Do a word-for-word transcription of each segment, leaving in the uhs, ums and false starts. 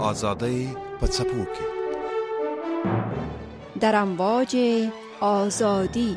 آزادی په څپو کې در امواج آزادی.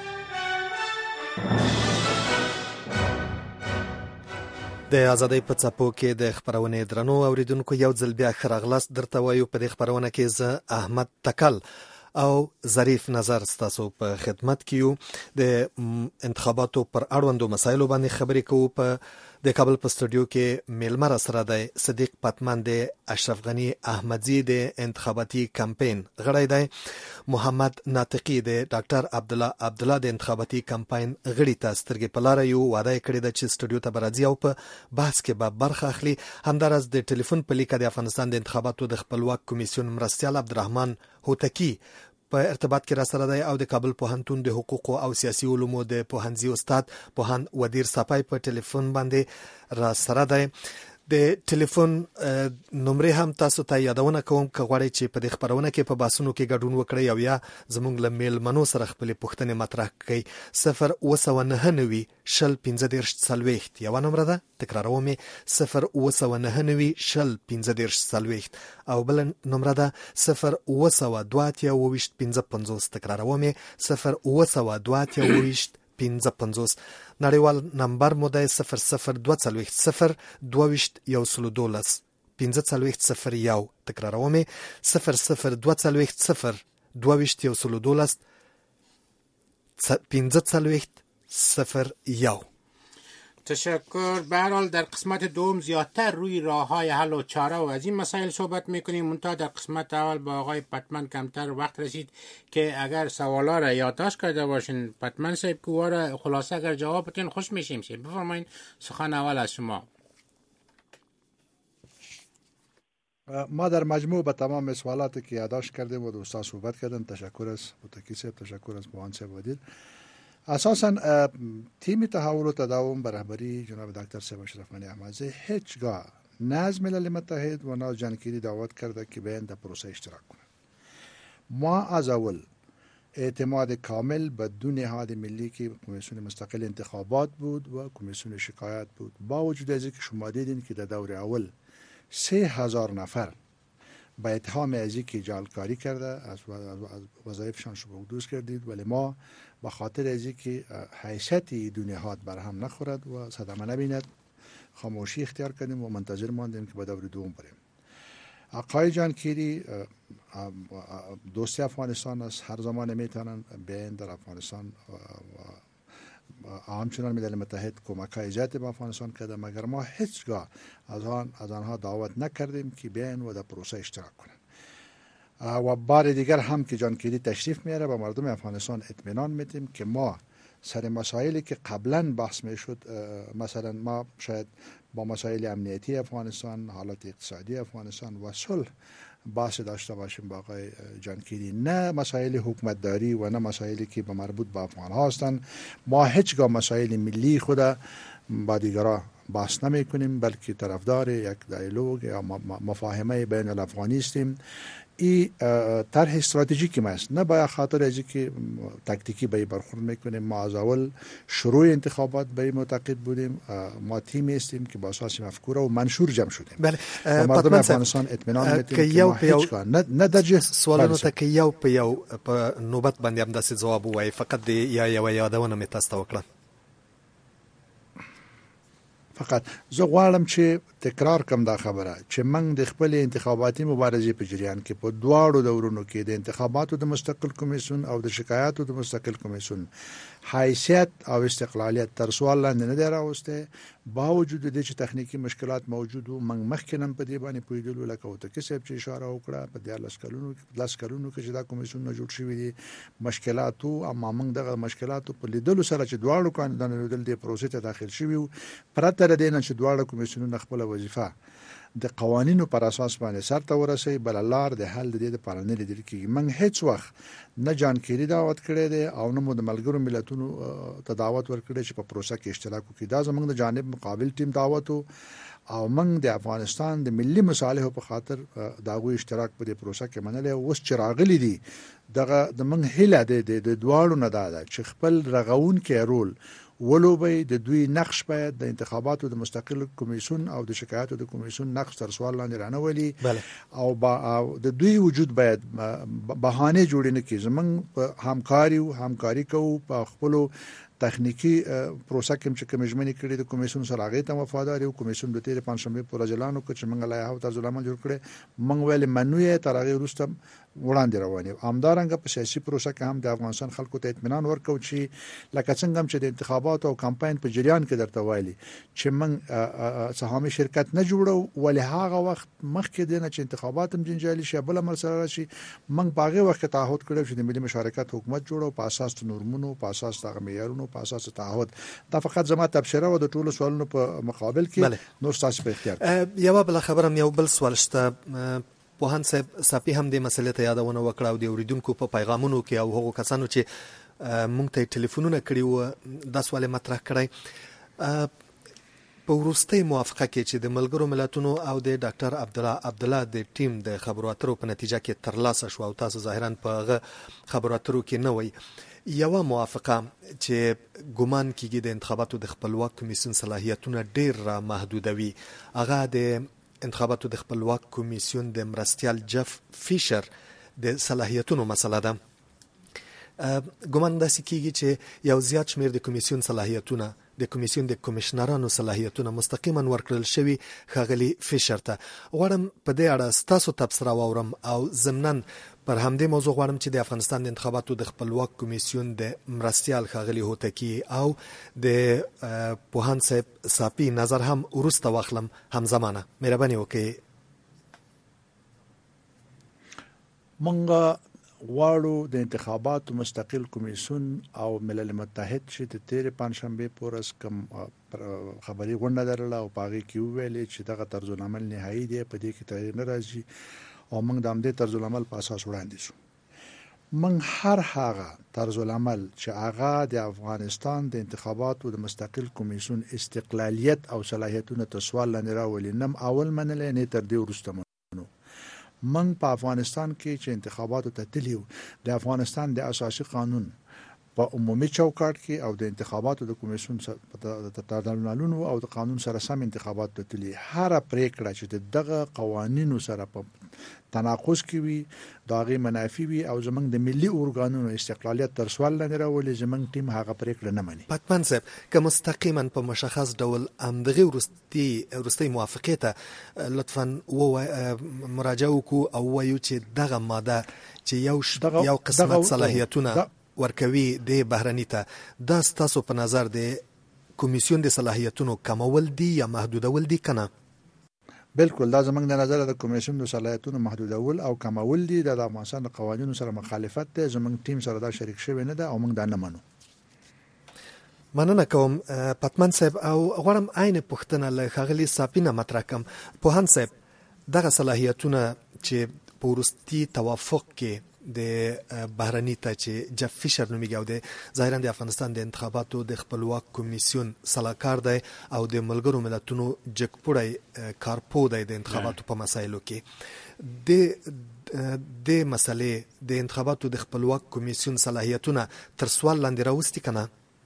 د آزادۍ په څپو کې د خبرونې درنو اوریدونکو یو ځل بیا ښه راغلاست. درته وایو په دې خبرونه کې زه احمد تکل او ظریف نظر ستاسو په خدمت کې یو. د انتخاباتو پر اړوندو مسایلو باندې خبرې کوو. په د کابل په استودیو کې میلمه را سره دی صدیق پتمن دی، اشرف غنی احمدزی د انتخاباتي کمپاین غړی دی، محمد ناطقی دی، ډاکټر عبدالله عبدالله د انتخاباتي کمپاین غړي ته سترګې په لاره یو. وعده کړې ده چې استودیو ته به راځي او په بحث کې به برخه اخلي. همداراز د ټلیفون په لیکه د افغانستان د انتخاباتو د خپلواک کمیسیون مرستیال عبدالرحمن هوتکی په ارتباط کې را سره دی او د کابل پوهنتون د حقوقو او سیاسي علومو د پوهنځي استاد پوهاند ودیر صفای په ټلیفون باندې را سره دی. د ټلیفون نمبر هم تاسو ته یادونه کوم که غواړئ چې په دې خبرونه کې په باسونو کې ګډون وکړئ او یا زموږ له میلمنو سره خپلې پوښتنې مطرح کړئ. صفر اوه سوه نهه نوي شل پنځه دېرش څلوېښت یوه نمبره ده، تکراروم یې صفر اوه سوه نهه نوي شل پنځه دېرش څلوېښت او بله نمبره ده صفر اوه سوه دوه اتیا اوه ویشت پنځه پنځوس، تکراروم یې صفر اوه سوه دوه اتیا اوه ویشت پنځه پنځوس. نړیوال نمبر مو دی صفر صفر دوه څلوېښت صفر دوه ویشت یو سلو دولس پنځه څلوېښت صفر یو، تکراروم یې صفر صفر دوه څلوېښت صفر دوه ویشت یو سلو دولس پنځه څلوېښت صفر یو. تشکر. به هر حال در قسمت دوم زیادتر روی راه‌های حل و چاره و از این مسائل صحبت میکنیم. منتها در قسمت اول با آقای پتمن کمتر وقت رسید که اگر سوالا را یادداشت کرده باشین پتمن صاحب که را خلاصه اگر جواب بدین خوش میشیم. بفرمایید، سخن اول از شما. ما در مجموع به تمام سوالاتی که یادداشت کردیم و دوستا صحبت کردن. تشکر از متکی صاحب، تشکر از پوهان صاحب ودیر. اساسا تیم تحول و تداوم به رهبری جناب دکتر صاحب اشرف غنی احمدزی هیچگاه نه از ملل متحد و نه از جانکیری دعوت کرده که بیان در پروسه اشتراک کنند. ما از اول اعتماد کامل به دو نهاد ملی که کمیسیون مستقل انتخابات بود و کمیسیون شکایت بود، با وجود از اینکه شما دیدین که در دور اول سه هزار نفر با اتهام از اینکه جعلکاری کرده از وظایفشان سبکدوز کردید، ولی ما با خاطر از اینکه حیثیت دو نهاد برهم نخورد و صدمه نبیند خاموشی اختیار کردیم و منتظر ماندیم که به دور دوم بریم. آقای جانکیری دوست افغانستان است، هر زمان میتونن بیان در افغانستان و همچنان ملل متحد کمک‌های زیادی به افغانستان کرده، مگر ما هیچگاه از آن از آنها دعوت نکردیم که بیان و در پروسه اشتراک کنند. و بار دیگر هم که جانکیری تشریف میاره به مردم افغانستان اطمینان میدیم که ما سر مسائلی که قبلا بحث میشد، مثلا ما شاید با مسائل امنیتی افغانستان، حالت اقتصادی افغانستان و صلح بحث داشته باشیم با آقای جانکیری، نه مسائل حکومتداری و نه مسائلی که به مربوط به افغان ها هستند. ما هیچگاه مسائل ملی خود با دیگران بحث نمی کنیم، بلکه طرفدار یک دیالوگ یا مفاهمه بین الافغانی هستیم. این طرح استراتژیکی ما است، نه باید خاطر از اینکه تکتیکی به برخورد میکنیم. ما از اول شروع انتخابات به این معتقد بودیم. ما تیمی هستیم که با اساس مفکوره و منشور جمع شدیم. بله، مردم افغانستان اطمینان میدیم که ما هیچگاه نه نه درجه سوالونو ته که یو په یو په نوبت باندې هم داسې ځواب وایي. فقط یا یو یادونه مې تاسو ته وکړه. فقط زه غواړم چې تکرار کم دا خبره چې موږ د خپل انتخاباتي مبارزې په جریان کې په دواړو دورونو کې د انتخاباتو د مستقل کمیسیون او د شکایاتو د مستقل کمیسیون حیثیت او استقلالیت تر سوال لاندې نه دی راوستی. با وجود د چې تخنیکی مشکلات موجود وو، موږ مخکې هم په دې باندې پوهېدلو، لکه وتکي صاحب چې اشاره وکړه په دیارلس کلونو لس کلونو کې چې دا کمیسیونونه جوړ شوي دي مشکلات وو، اما موږ دغه مشکلاتو په لیدلو سره چې دواړو کاندیدانو لیدل دې پروسې ته داخل شوي وو، پرته له دې نه چې دواړه کمیسیونونه خپله وظیفه د قوانینو پر اساس باندې سرته ورسوي، بل لار د حل د دې لپاره نه لیدل کېږي. موږ هیڅ وخت نه جانکیری دعوت کړی دی او نه مو د ملګرو ملتونو ته دعوت ورکړی چې په پروسه کې اشتراک وکړي. دا زموږ د جانب مقابل ټیم دعوت او موږ د افغانستان د ملي مصالحو په خاطر د هغوی اشتراک په دې پروسه کې منلی. اوس چې راغلي دي دغه د موږ هیله د دواړو نه دا ده چې خپل رغونکی رول ولوبي د دوی نقش باید د انتخاباتو د مستقل کمیسیون او د شکایاتو د کمیسیون نقش تر سوال لاندې رانولي او با د دوی وجود باید بهانه جوړ نه کړي. زمونږ همکاري او همکاري کوو په خپل تخنیکی پروسه کې چې کمیشن کړي د کمیسیون سره هغه ته وفادار یو. کمیسیون د تیر پنځشنبه پر اعلان وکړ چې موږ لایحه او طرز العمل جوړ کړي. موږ ویل منوي تر هغه وروسته وړاندې رواني همدارنګه په سیاسي پروسه کې هم د افغانستان خلکو ته اطمینان ورکو چې لکه څنګه هم چې د انتخاباتو او کمپاین په جریان کې درته وایي چې موږ سهامي شرکت نه جوړو ولې هغه وخت مخکې دینه چې انتخابات هم جنجالي شي بل امر سره شي موږ باغې وخت تعهد کړو چې د ملي مشارکت حکومت جوړو په اساس نورمونو په اساس د معیارونو په اساس تعهد. دا فقط زما تبصره و د ټولو سوالونو په مقابل کې نور تاسو په اختیار. یو بل خبره هم یو بل سوال شته پوهان صاحب ساپی هم د مسلې ته یادونه وکړه او د اوریدونکو په پیغامونو کې او هغو کسانو چې مونږ ته ټلیفونونه کړي و دا سوال مطرح کړی په وروستۍ موافقه کې چې د ملګرو ملتونو او د ډاکټر عبدالله عبدالله د ټیم د خبرو اترو په نتیجه کې ترلاسه شو او تاسو ظاهرا په هغه خبرو اترو کې نه وئ یو موافقه چې ګومان کیږي د انتخاباتو د خپلواک کمیسیون صلاحیتونه ډیر را محدودوي هغه د انتخاباتو د خپلواک کمیسیون د مرستیال جف فیشر د صلاحیتونو مسله ده. ګومان داسې کیږي چې یو زیات شمیر د کمیسیون صلاحیتونه د کمیسیون د کمشنرانو صلاحیتونه مستقیما ورکړل شوی ښاغلي فیشر ته. غواړم په دې اړه ستاسو تبصره واورم او ضمناً پر همدې موضوع غواړم چې د افغانستان د انتخاباتو د خپلواک کمیسیون د مرستیال ښاغلي هوتکی او د پوهان صاحب ساپی نظر هم وروسته واخلم همزمانه. مهرباني وکړئ. مونږ غواړو د انتخاباتو مستقل کمیسیون او ملل متحد چې د تیر پنځشنبه پورس کم خبري غونډه درله او پاغي کې ویل چې دغه طرز العمل نهایی دی په دې کې تغیر نه راځي او موږ د همدې طرز العمل په اساس وړاندې شو. موږ هر هغه طرز العمل چې هغه د افغانستان د انتخاباتو د مستقل کمیسیون استقلالیت او صلاحیتونو ته سوال لاندې راولي نم اول منل نه تر دې وروسته من په افغانستان کې چې انتخاباتو ته تلیو د افغانستان د اساسي قانون په عمومي چوکاټ کې او د انتخاباتو د کمیسیون د تدارنالونو او د قانون سره سم انتخابات ته تلی هر پریکړه چې دغه قوانینو سره په تناقض کې وي داغه منافي وي او زمنګ د ملي اورګانونو استقلالیت تر سوال لاندې راولي زمنګ ټیم هغه پریکړه نه مني. پاتمن صاحب که مستقیما په مشخص ډول امدغه ورستي ورستي موافقه ته لطفا و مراجعه وکړو او وایو چې دغه ماده چې یو یو قسمت صلاحیتونه ورکوي د بهرنی ته دا ستاسو په نظر د کمیسیون د صلاحیتونو کمول دي یا محدودول دي کنه؟ بالکل دا زمنګ د نظر د کمیسیون د صلاحیتونو محدودول او کمول دي د افغانستان د قوانینو سره مخالفت ده. زمنګ ټیم سره دا شریک شوی نه ده او موږ دا نه منو. مننه کوم پاتمن صاحب او غواړم عین پوښتنه له ښاغلي ساپینه مطرح کم. پوهان صاحب دغه صلاحیتونه چې په وروستي توافق کې د بهرنی ته چې جف فیشر نومیږي او د ظاهرا د افغانستان د انتخاباتو د خپلواک کمیسیون صلاحکار دی او د ملګرو ملتونو جګپوړی کارپو دی د انتخاباتو په مسایلو کې د د مسلې د انتخاباتو د خپلواک کمیسیون صلاحیتونه تر سوال لاندې راوستي کنه؟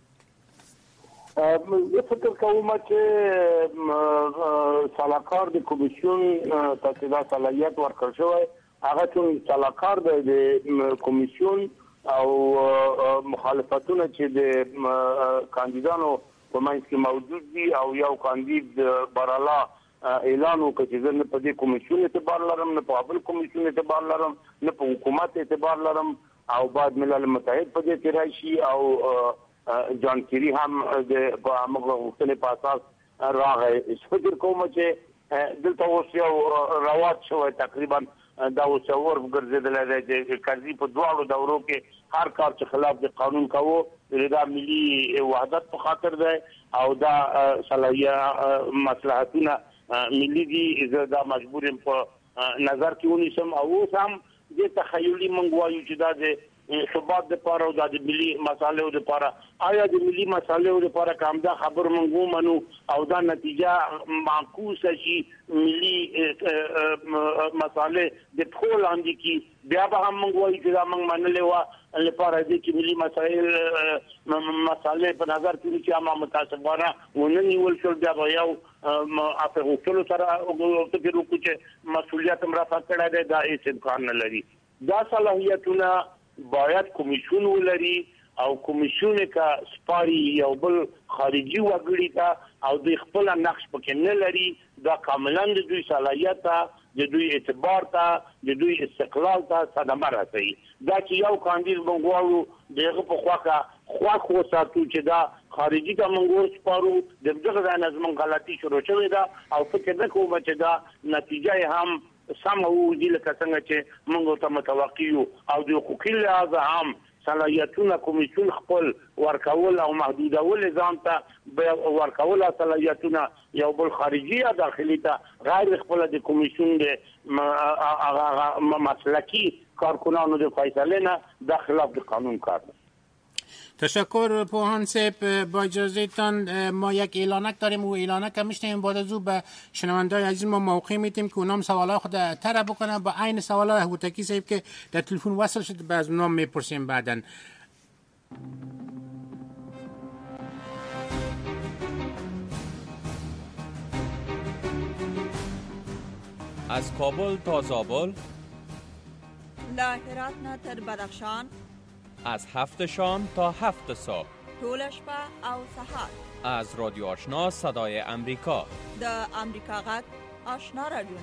زه فکر کوم چې صلاحکار د کمیسیون ته دا صلاحیت ورکړل شوی هغه چې صلاحکار د کمیسیون او مخالفتونه چې د کاندیدانو په منځ کې موجود دي او یو کاندید براله اعلان وکړي چې زه نه په دې کمیسیون اعتبار لرم نه په بل کمیسیون اعتبار لرم نه په حکومت اعتبار لرم او بعد ملل متحد په دې کې راشي او جان کیری هم د هغه غوښتنې په اساس راغی. فکر کوم چې دلته اوس یو رواج شوی تقریبا دا وسور ګرځیدل دی چې قاضي په دواړو دورو کې هر کار چې خلاف د قانون کوو دا ملي وحدت په خاطر دی او دا صلاحیت مصلحتونه ملي دي زه دا مجبور یم په نظر کې ونیسم او اوس هم د تخیلي منګ وایو چې دا د ثبات لپاره او د ملي مسالو لپاره آیا د ملي مسالو لپاره کوم دا خبر مونږ منو او دا نتیجه معکوسه شي ملي مسالې د ټول اندي کی بیا به هم موږ وایو چې دا موږ منلې و لپاره دې کې ملي مسایل مسالې په نظر کې چې عامه متاسفانه ونني ولشل بیا به یو افغان ټول سره فکر وکړي چې مسؤلیت مرافع کړه ده دا هیڅ امکان نه لري دا صلاحیتونه باید کمیسیون ولري او کمیسیون کا سپاری یو بل خارجي وګړي ته او د خپل نقش پکې نه لري دا کاملا د دوی صلاحیت ته د دوی اعتبار ته د دوی استقلال ته صدمه راځي دا چې یو کاندید بنګوالو دغه په خواکه خوا خو ساتو چې دا خارجي کا منګور سپارو د دغه نظم غلطي شروع شوې ده او فکر نه کوم چې دا نتیجه هم سم او د لکه څنګه چې موږ ته متوقع یو او د حقوقي لحاظ هم صلاحیتونه کمیسیون خپل ورکول او محدودول ځان ته ورکول صلاحیتونه یو بل خارجي یا داخلي ته غیر خپل د کمیسیون د مسلکی کارکنانو د فیصله نه د خلاف د قانون کار ده. تشکر پوهان صاحب. با اجازهتان ما یک اعلانک داریم و اعلانک هم میشنیم بعد از او به شنونده‌های عزیز ما موقع میدیم که اونام سوالات خود طرح بکنن با عین سوالات هوتکی صاحب که در تلفن وصل شد به از اونام میپرسیم بعداً. از کابل تا زابل، لا هرات نه تر بدخشان، از هفت شام تا هفت صبح، طول شپه او سحر، از رادیو آشنا صدای امریکا، د امریکا غږ آشنا رادیو.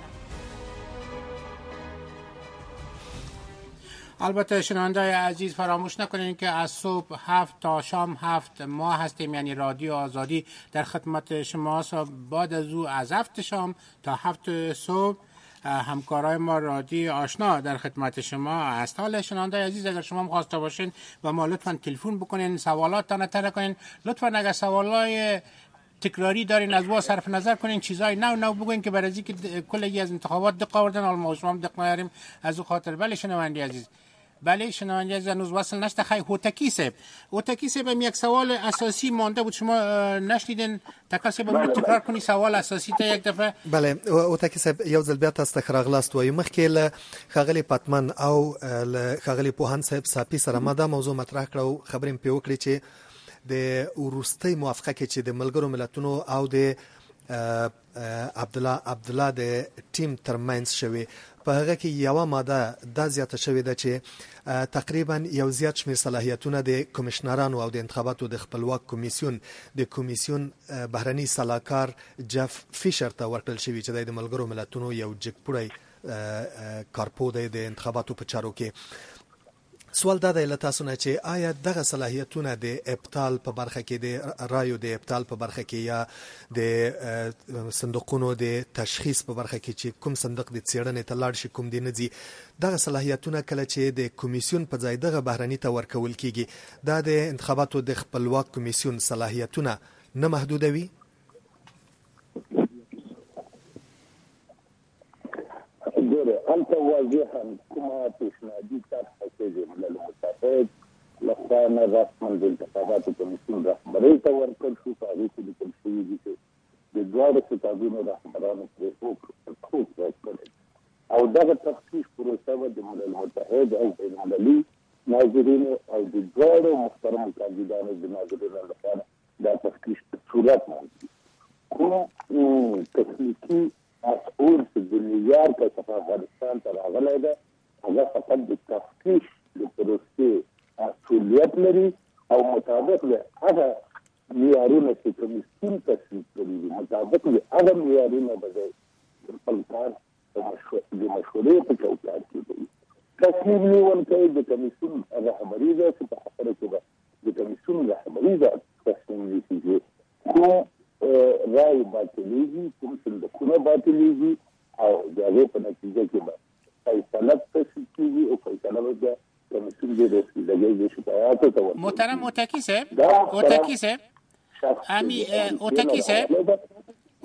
البته شنونده‌های عزیز فراموش نکنید که از صبح هفت تا شام هفت ما هستیم، یعنی رادیو آزادی در خدمت شما. بعد از او از هفت شام تا هفت صبح همکارای ما رادیو آشنا در خدمت شما است. حالا شنونده‌های عزیز اگر شما خواسته باشین و ما لطفاً تلفن بکنین، سوالاتتان طرح کنین. لطفاً اگر سوالای تکراری دارین از وا صرف نظر کنین، چیزای نو نو بگوین که برای اینکه کلی از انتخابات دق آوردن حال ما شما دق نداریم از او خاطر. بله شنونده عزیز، بله شنونده عزیز هنوز وصل نشده. خیلی هوتکی صاحب، هوتکی صاحب هم یک سوال اساسی مانده بود شما نشنیدین. تکاسی به تکرار کنی سوال اساسی تا یک دفعه. بله هوتکی صاحب یو ځل بیا تاسو ته خراغلاست وایو. مخکې له ښاغلي پتمن او له ښاغلي پوهان صاحب صافي سره ما دا موضوع مطرح کړه او خبرې مې پرې وکړې چې د وروستۍ موافقه کې چې د ملګرو ملتونو او د عبدالله عبدالله د ټیم ترمنځ شوی په هغه کې یو ماده دا زیاته شوې ده چې تقریبا یو زیات شمیر صلاحیتونه د کمشنرانو او د انتخاباتو د خپلواک کمیسیون د کمیسیون بهرني سلاکار جف فیشر ته ورکړل شوی چې د ملګرو ملتونو یو جګپوړی کارپو دی د انتخاباتو په چارو کې. سوال دا دی له تاسو نه چې آیا دغه صلاحیتونه د ابطال په برخه کې د رایو د ابطال په برخه کې یا د صندوقونو د تشخیص په برخه کې چې کوم صندوق د څېړنې ته لاړ شي کوم دی نه ځي، دغه صلاحیتونه کله چې د کمیسیون په ځای دغه بهرني ته ورکول کیږي دا د انتخاباتو د خپلواک کمیسیون صلاحیتونه نه محدودوي؟ ګوره هلته واضحا کومه پیشنهادي طرحه چې د ملل متحد لخوا نه رسما د انتخاباتو کمیسیون رهبرۍ ته ورکړل شو. په هغې کې لیکل شوي دي چې د دواړو کتابونو رهبرانو پرې خوب ورکړی او دغه تفتیش پروسه به د ملل متحد او بینالمللي ناظرینو او د دواړو محترمو کاندیدانو د ناظرینو لپاره دا تفتیش په صورت باندې کوم تخنیکي مسؤول چې د نیویارک څخه افغانستان ته راغلی ده هغه فقط د تفتیش د پروسې مسؤلیت لري او مطابق له هغه معیارونه چې کمیسیون تصویب کړي دي مطابق له هغه معیارونه به د خپل کار د مشورې په چوکاټ کې کوي. تصمیم نیول کوي د کمیسیون رهبري ده چې په خبره کې ده د کمیسیون رهبري ده تصمیم نیسي چې کوم رای باطلیږي کوم صندوقونه باطلیږي او د هغې په نتیجه کې به فیصله تصویب کېږي او فیصله به د کمیسیون د رسیدګۍ د شکایاتو ته ورکړي. محترم هوتکی صاحب، هوتکی صاحب امی هوتکی صاحب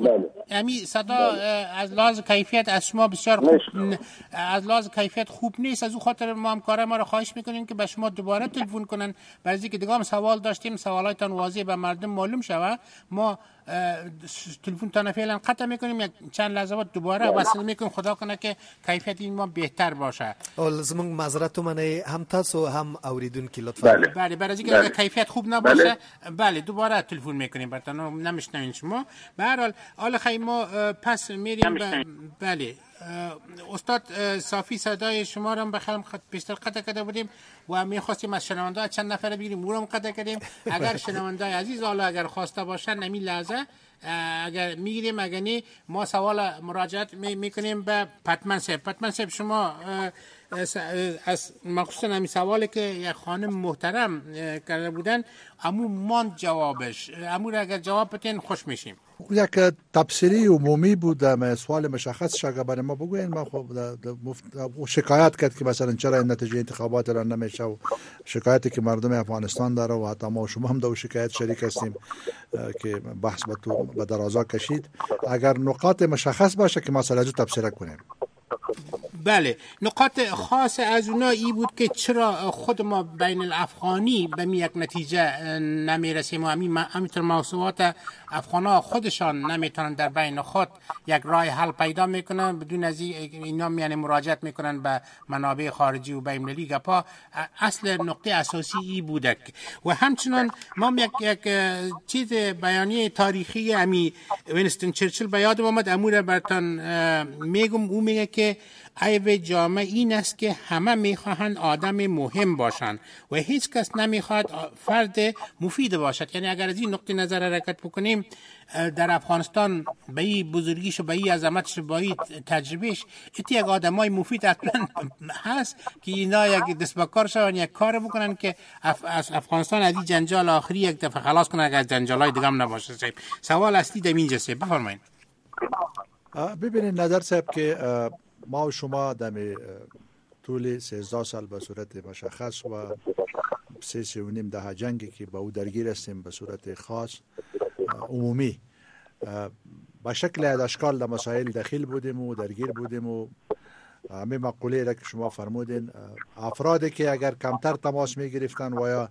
امی صدا از لحاظ کیفیت از شما بسیار خوب از لحاظ کیفیت خوب نیست. از اون خاطر ما همکارای ما رو خواهش میکنیم که به شما دوباره تلفن کنن، برای اینکه دیگه هم سوال داشتیم سوالاتتان واضح به مردم معلوم شود. ما تلفن تان فعلا قطع میکنیم، یک چند لحظه بعد دوباره وصل میکنیم. خدا کنه که کیفیت این ما بهتر باشه. اول زمون معذرت منه هم تاسو هم اوریدونکو لطفا. بله بله برای اینکه کیفیت خوب نباشه بله دوباره تلفن میکنیم براتون، نمیشنوین شما. به هر حال حالا خیلی ما پس میریم ب... بله استاد صافی صدای شما رو بخلم خط بیشتر قطع کرده بودیم و میخواستیم از شنونده چند نفر بگیریم او رو قطع کردیم. اگر شنونده عزیز حالا اگر خواسته باشن نمی لحظه اگر میگیریم، اگر نه ما سوال مراجعت میکنیم به پتمن صاحب. پتمن صاحب شما از مخصوصا همین سوالی که یک خانم محترم کرده بودن امو مان جوابش امو را اگر جواب بتین خوش میشیم. یک تبصری عمومی بود، سوال مشخص اگر برای ما بگوین. ما خب شکایت کرد که مثلا چرا این نتیجه انتخابات را نمیشه و شکایتی که مردم افغانستان داره و حتی ما و شما هم در شکایت شریک هستیم که بحث به تو به درازا کشید. اگر نقاط مشخص باشه که ما سلاجو تبصره کنیم. بله نقاط خاص از اونا ای بود که چرا خود ما بین الافغانی به یک نتیجه نمیرسیم و همینطور موضوعات افغانا خودشان نمیتونن در بین خود یک راه حل پیدا میکنن بدون از اینا یعنی مراجعت میکنن به منابع خارجی و بین المللی گپا. اصل نقطه اساسی ای بوده و همچنان ما یک یک چیز بیانیه تاریخی امی وینستون چرچیل به یادم آمد، امور براتون میگم. او میگه که عیب جامعه این است که همه میخواهند آدم مهم باشند و هیچ کس نمیخواد فرد مفید باشد. یعنی اگر از این نقطه نظر حرکت بکنیم در افغانستان به این بزرگیش و به این عظمتش با این تجربهش ایتی یک آدمای مفید اصلا هست که اینا یک دست به کار شون یک کار بکنن که اف... از افغانستان از این جنجال آخری یک دفعه خلاص کنن، اگر جنجالای دیگه هم نباشه. صاحب سوال اصلی در اینجا سه بفرمایید. ببینید نظر صاحب که ما و شما در طول سیزده سال به صورت مشخص و سه سه و نیم ده جنگی که با او درگیر هستیم به صورت خاص عمومی با شکل اشکال در مسائل داخل بودیم و درگیر بودیم و همه مقوله را که شما فرمودین افرادی که اگر کمتر تماس می گرفتن و یا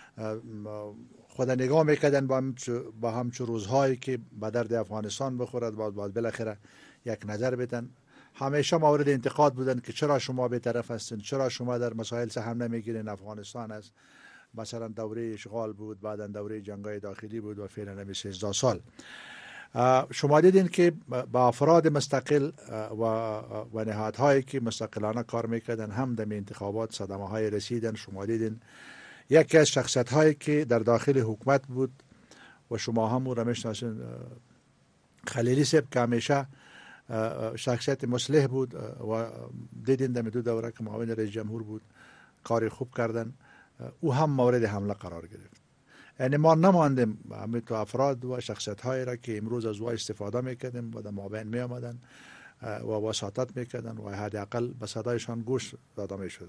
خود نگاه میکردن با همچو, با همچو روزهایی که به درد افغانستان بخورد باید باید بالاخره یک نظر بدن، همیشه مورد انتقاد بودن که چرا شما به طرف هستین، چرا شما در مسائل سهم نمیگیرین. افغانستان است مثلا دوره اشغال بود، بعدا دوره جنگای داخلی بود و فعلا هم سیزده سال. شما دیدین که با افراد مستقل و و نهادهایی که مستقلانه کار میکردن هم در انتخابات صدمه های رسیدن. شما دیدین یکی از شخصیت هایی که در داخل حکومت بود و شما هم رو میشناسین خلیلی صاحب که همیشه شخصیت مصلح بود و دیدین در دو دوره که معاون رئیس جمهور بود کار خوب کردن، او هم مورد حمله قرار گرفت. یعنی ما نماندیم همه تو افراد و شخصیت هایی را که امروز از او استفاده میکردیم و در مابین می آمدن و وساطت میکردن و حداقل به صدایشان گوش داده میشدن.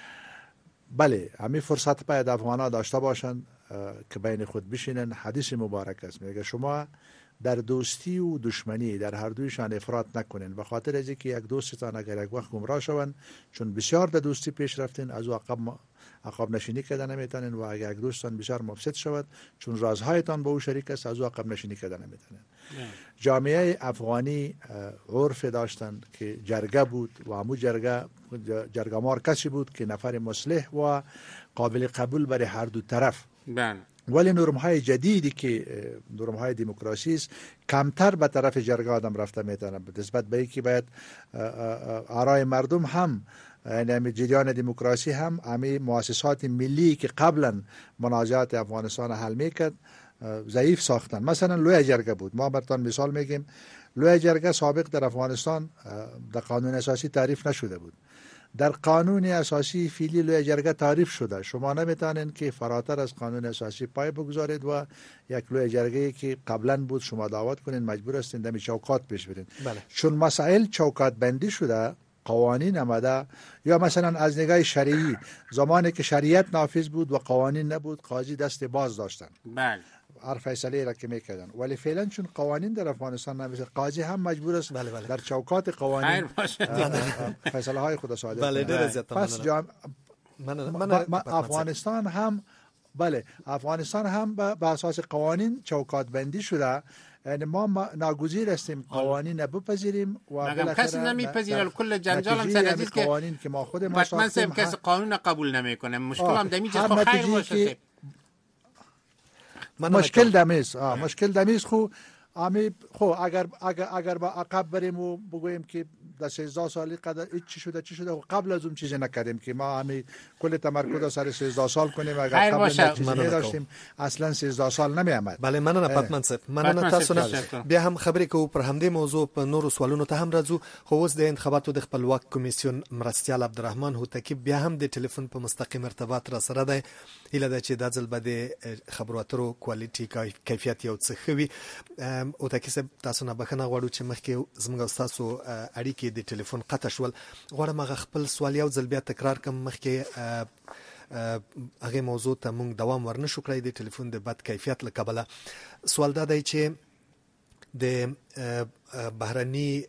بله همین فرصت باید افغانا داشته باشند که بین خود بشینن. حدیث مبارک است میگه شما در دوستی و دشمنی در هر دویشان افراط نکنین، به خاطر از اینکه یک دوستتان اگر یک وقت گمراه شوند چون بسیار در دوستی پیش رفتین از او عقب عقب نشینی کردن نمیتونین و اگر یک دوستتان بسیار مفسد شود چون رازهایتان با او شریک است از او عقب نشینی کردن نمیتونین. جامعه افغانی عرف داشتن که جرگه بود و همو جرگه جرگمار کسی بود که نفر مصلح و قابل قبول برای هر دو طرف. بله ولی نرم های جدیدی که نرم های دموکراسی است کمتر به طرف جرگه آدم رفته میتونه نسبت به اینکه باید آرای مردم هم یعنی جریان دموکراسی هم همه مؤسسات ملی که قبلا منازعات افغانستان حل میکرد ضعیف ساختن. مثلا لوی جرگه بود، ما براتون مثال میگیم لوی جرگه سابق در افغانستان در قانون اساسی تعریف نشده بود. در قانون اساسی فعلی لوی جرگه تعریف شده. شما نمیتونین که فراتر از قانون اساسی پای بگذارید و یک لوی جرگه که قبلا بود شما دعوت کنین مجبور هستین دمی چوکات پیش برین. بله. چون مسائل چوکات بندی شده قوانین آمده یا مثلا از نگاه شرعی زمانی که شریعت نافذ بود و قوانین نبود قاضی دست باز داشتن. بله. هر فیصله را که میکردن، ولی فعلا چون قوانین در افغانستان نمیشه، قاضی هم مجبور است بله بله. در چوکات قوانین فیصله های خود صادر بله کنه. پس جام... من من افغانستان هم بله افغانستان هم به اساس قوانین چوکات بندی شده، یعنی ما ناگزیر هستیم قوانین بپذیریم و مگر کسی نمیپذیره. کل جنجال هم سر عزیز که قوانین که ما خود ما ساختیم کسی قانون قبول نمیکنه. مشکل هم دمیج خو خیر باشه. مشکل دمیز مشکل دمیز خو امی خو اگر اگر اگر با عقب بریم و بگوییم که در سیزده سالی قدر چی شده چی شده و قبل از اون چیزی نکردیم که ما همین کل تمرکز سر سیزده سال کنیم، اگر قبل چیزی داشتیم اصلا سیزده سال نمی آمد. بله مننه پاتمن صاحب، مننه تاسو نه. بیا هم خبرې کوو پر همدې موضوع په نورو سوالونو ته هم راځو، خو اوس د انتخاباتو د خپلواک کمیسیون مرستیال عبدالرحمن هوتکی بیا هم د ټلیفون په مستقیم ارتباط را سره دی. هیله ده چې دا ځل به د خبرو اترو کوالټي کیفیت یو څه ښه وي. هوتکی صاحب تاسو نه بخښنه غواړو چې مخکې زموږ او ستاسو اړیکې د ټلیفون قطع شول. غواړم هغه خپل سوال یو ځل بیا تکرار کړم. مخکې هغه موضوع ته موږ دوام ورنشو کړی د ټلیفون د بد کیفیت له کبله. سوال دا دی چې د بهرني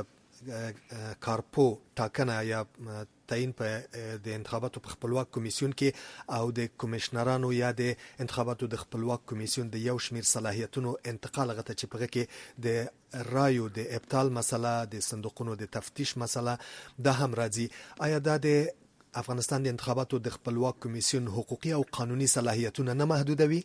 کارپو ټاکنه یا تعیین په د انتخاباتو په خپلواک کمیسیون کې او د کمیشنرانو یا د انتخاباتو د خپلواک کمیسیون د یو شمیر صلاحیتونو انتقال غته چې په کې د رایو د ابطال مسله، د صندوقونو د تفتیش مسله دا هم راځي. آیا دا د افغانستان د انتخاباتو د خپلواک کمیسیون حقوقي او قانوني صلاحیتونه نه محدودوي؟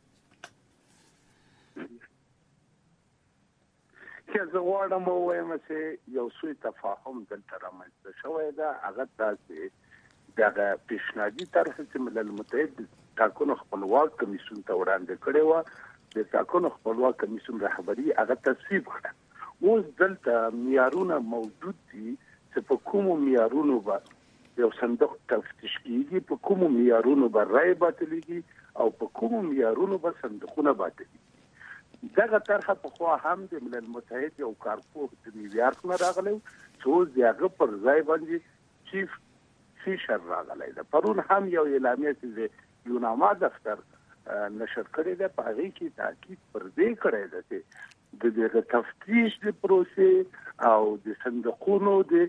که زه غواړم ووایم چې یو سوء تفاهم دلته رامنځته شوی ده، هغه دا چې دغه پیشنهادي طرح چې ملل متحد د ټاکنو خپلواک کمیسیون ته وړاندې کړې وه، د ټاکنو خپلواک کمیسیون رهبري هغه تصویب کړه. اوس دلته معیارونه موجود دي چې په کومو معیارونو به یو صندوق تفتیش کیږي، په کومو معیارونو به رای باطلیږي او په کومو معیارونو به صندوقونه باطلیږي. دغه طرحه پخوا هم د ملل متحد یو کارپوه د نیویارک نه راغلی چې اوس د هغه پر ځای باندې چیف فیشر راغلی ده. پرون هم یو اعلامیه چې د یوناما دفتر نشر کړی ده، په هغې کې تاکید پر دې کړی ده چې د دغه تفتیش د پروسې او د صندوقونو د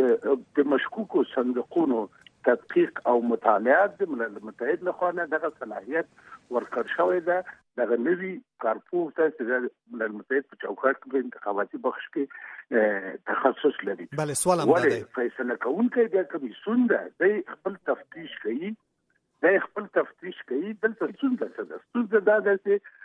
د مشکوکو صندوقونو تحقیق او مطالعات د ملل متحد لخوا نه دغه صلاحیت ورکړل شوی ده. دغه نوي کارپوه ته چې ملل متحد په چوکاټ کې په انتخاباتي بخش کې تخصص لري. بله سوال هم دی فیصله کوونکی د کمیسیون ده، دی خپل تفتیش کوي دی خپل تفتیش کوي دلته ستونزه څه ده؟ ستونزه دا ده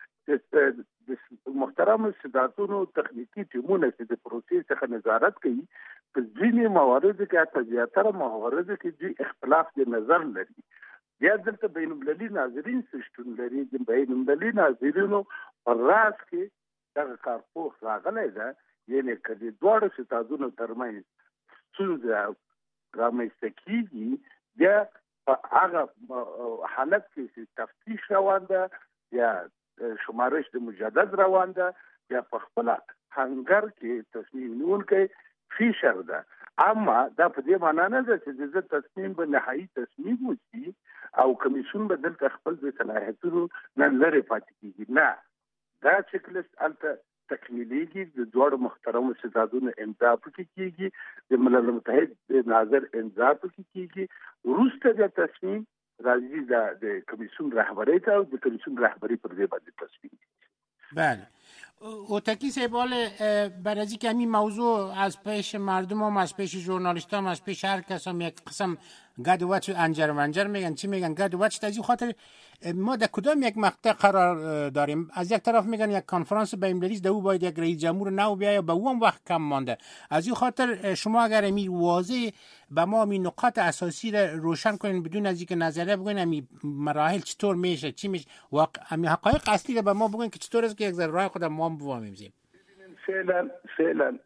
چې د محترمو صدارتونو تخنیکي ټیمونه چې د پروسې څخه نظارت کوي په ځینې مواردو کې حتی زیاتره مواردو کې دوی اختلاف د نظر لري. بیا دلته بین المللي ناظرین شتون لري. د بین المللي ناظرینو په راس کې دغه کارپوه راغلی ده، یعنې که د دواړو ستادونو ترمنځ ستونزه رامنځته کېږي، بیا په هغه حالت کې چې تفتیش روان ده یا شمارش د مجدد روان ده، یا په خپله هنګر کې تصمیم نیونکی فیشر ده. اما دا په دې معنا نه ده چې د تصمیم به نهایي تصمیم وشي او کمیسیون به دلته خپل د صلاحیتونو نه لرې پاتې کېږي. نه، دا چیک لیست هلته تکمیلیږي، د دواړو محترمو ستادونو امضا پکې کېږي، د ملل متحد ناظر امضا پکې کېږي، وروسته د تصمیم راځي د کمیسیون رهبری ته او د کمیسیون رهبری پر دې باندې تصمیم. بله هوتکی صاحب، بعد از اینکه همین موضوع از پیش مردم هم از پیش ژورنالیست هم از پیش هر کس هم یک قسم گد و وچ انجر منجر میگن، چی میگن گد و وچ، از این خاطر ما در کدام یک مقطع قرار داریم؟ از یک طرف میگن یک کنفرانس بین‌المللی ده او باید یک رئیس جمهور نو بیاید، به اون وقت کم مانده. از این خاطر شما اگر می واضح به ما می نقاط اساسی را روشن کنین بدون از اینکه نظریه بگین می مراحل چطور میشه، چی میشه، واقع می حقایق اصلی را به ما بگین که چطور است که یک ذره راه خود ما بفهمیم. فعلا فعلا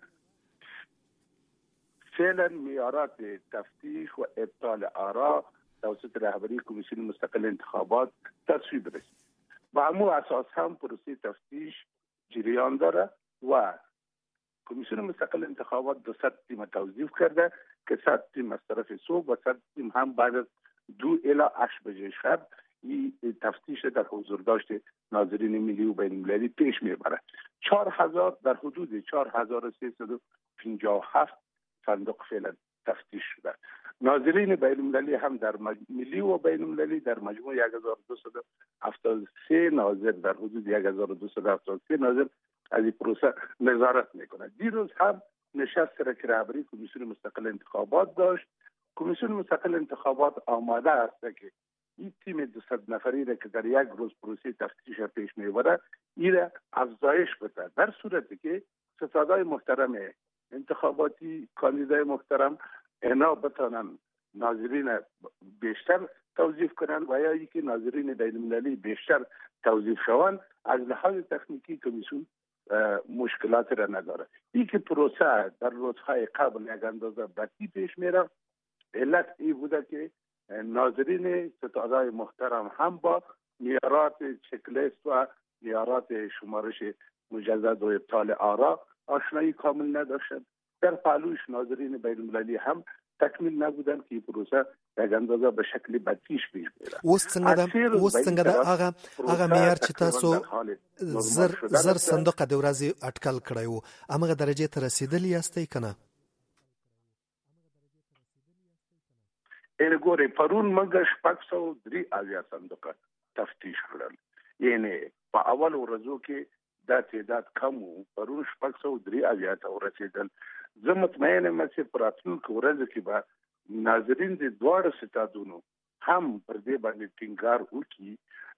فعلا معیارات تفتیش و ابطال آرا توسط رهبری کمیسیون مستقل انتخابات تصویب رسید. با همون اساس هم پروسه تفتیش جریان داره و کمیسیون مستقل انتخابات دو صد تیم توظیف کرده که صد تیم از طرف صبح و صد تیم هم بعد از دو الی هشت بجه شب این تفتیش در حضور داشت ناظرین ملی و بین المللی پیش میبرد. چهار هزار در حدود چهار هزار و سیصد و پنجاه و هفت صندوق فعلا تفتیش شده. ناظرین بین المللی هم در ملی و بین المللی در مجموع یک هزار و دویست و هفتاد و سه ناظر در حدود یک هزار و دویست و هفتاد و سه ناظر از این پروسه نظارت میکنند. دیروز هم نشست را که رهبری کمیسیون مستقل انتخابات داشت. کمیسیون مستقل انتخابات آماده است که این تیم دویست نفری را که در یک روز پروسه تفتیش پیش میبرد این را افزایش بده، در صورتی که ستادای محترم انتخاباتی، کاندیدای محترم اینا بتانن ناظرین بیشتر توظیف کنند و یا اینکه ناظرین بین المللی بیشتر توظیف شوند. از لحاظ تکنیکی کمیسیون مشکلات را نداره. این که پروسه در روزهای قبل یک اندازه بدی پیش میره، علت این بوده که ناظرین ستادای محترم هم با معیارات چکلیست و معیارات شمارش مجدد و ابطال آرا آشنایی کامل نداشتند. در پهلوش ناظرین بین المللی هم تکمیل نبودن که این پروسه یک اندازه به شکل بدیش پیش میره. اوس څنګه د اوس څنګه د هغه هغه معیار چې تاسو زر زر صندوق د ورځې اټکل کړی وو هغه درجه ته رسیدلی یاستئ کنه؟ ارګورې پرون موږ شپږ سوه درې اویا صندوقه تفتیش کړل. یعنې په اول ورځو کې دا تعداد کم و، پرون شپږ سوه درې اویا ته ورسېدل. زه مطمئن یم چې په راتلونکو ورځو کې به ناظرین د دواړو ستادونو هم پر دې باندې ټینګار وکړي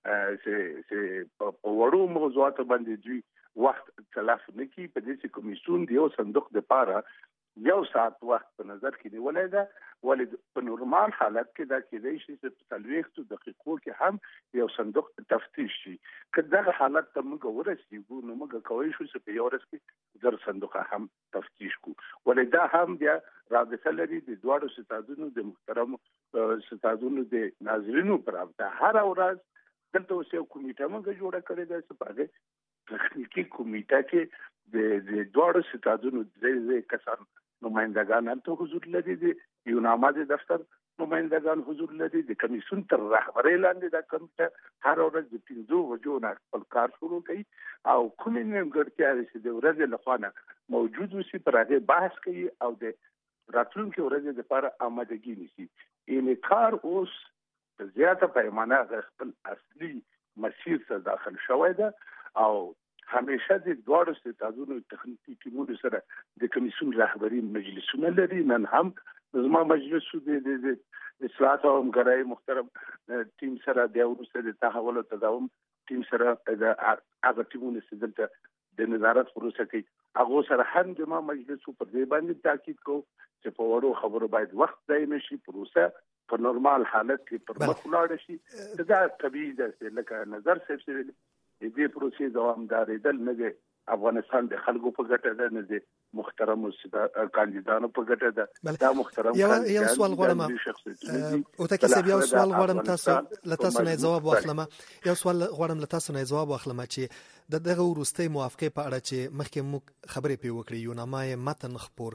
چې په وړو موضوعاتو باندې دوی وخت تلف نه کړي. په دې چې کمیسیون د یو صندوق دپاره یو ساعت وخت په نظر کې نیولی ده، ولې په نورمال حالت کې دا کېدای شي چې په څلوېښتو دقیقو کې هم یو صندوق تفتیش شي. که دغه حالت ته موږ ورسېږو نو موږ کولی شو چې په یو ورځ کې زر صندوقه هم تفتیش کړو، ولې دا هم بیا رابطه لري د دواړو ستادونو د محترمو ستادونو د ناظرینو پر رابطه. هره ورځ دلته اوس یو کمیټه موږ جوړه کړې ده چې په هغې تخنیکي کمیټه کې د دواړو ستادونو درې درې کسان نمایندگان هلته حضور لري، د یوناما د دفتر نمایندگان حضور لري، د کمیسیون تر رهبرۍ لاندې دا کمیټه هر ورځ د پنځو بجو نه خپل کار شروع کوي او کومې نیمګړتیاوې چې د ورځې لخوا نه موجود وسي پر هغې بحث کوي او د راتلونکې ورځې دپاره آمادګي نیسي. یعنې کار اوس په زیاته پیمانه خپل اصلي مسیر ته داخل شوی ده او همیشه د دواړو ستادونو تخنیکي ټیمونو سره د کمیسیون رهبري مجلسونه لري. نن هم زما مجلس د اصلاحات او همکارۍ محترم ټیم سره بیا وروسته د تحول او تداوم ټیم سره د هغه ټیمونو چې دلته د نظارت پروسه کوي هغو سره هم زما مجلس پر دې باندې تاکید کوو چې په وړو خبرو باید وخت ضایع نه شي، پروسه په نورمال حالت کې پر مخ ولاړه شي. دا طبیعي ده لکه نظر صاحب سره دې پروسې دوامدارېدل نه د افغانستان د خلکو په ګټه ده نه د محترمو کاندیدانو په ګټه ده. دا محترم یو سوال غواړم او تاسو صاحب یو سوال غواړم تاسو له تاسو نه جواب واخلم یو سوال غواړم له تاسو نه جواب واخلم چې د دغه وروستۍ موافقه په اړه چې مخکې موږ خبرې پې وکړې یوناما یې متن خپور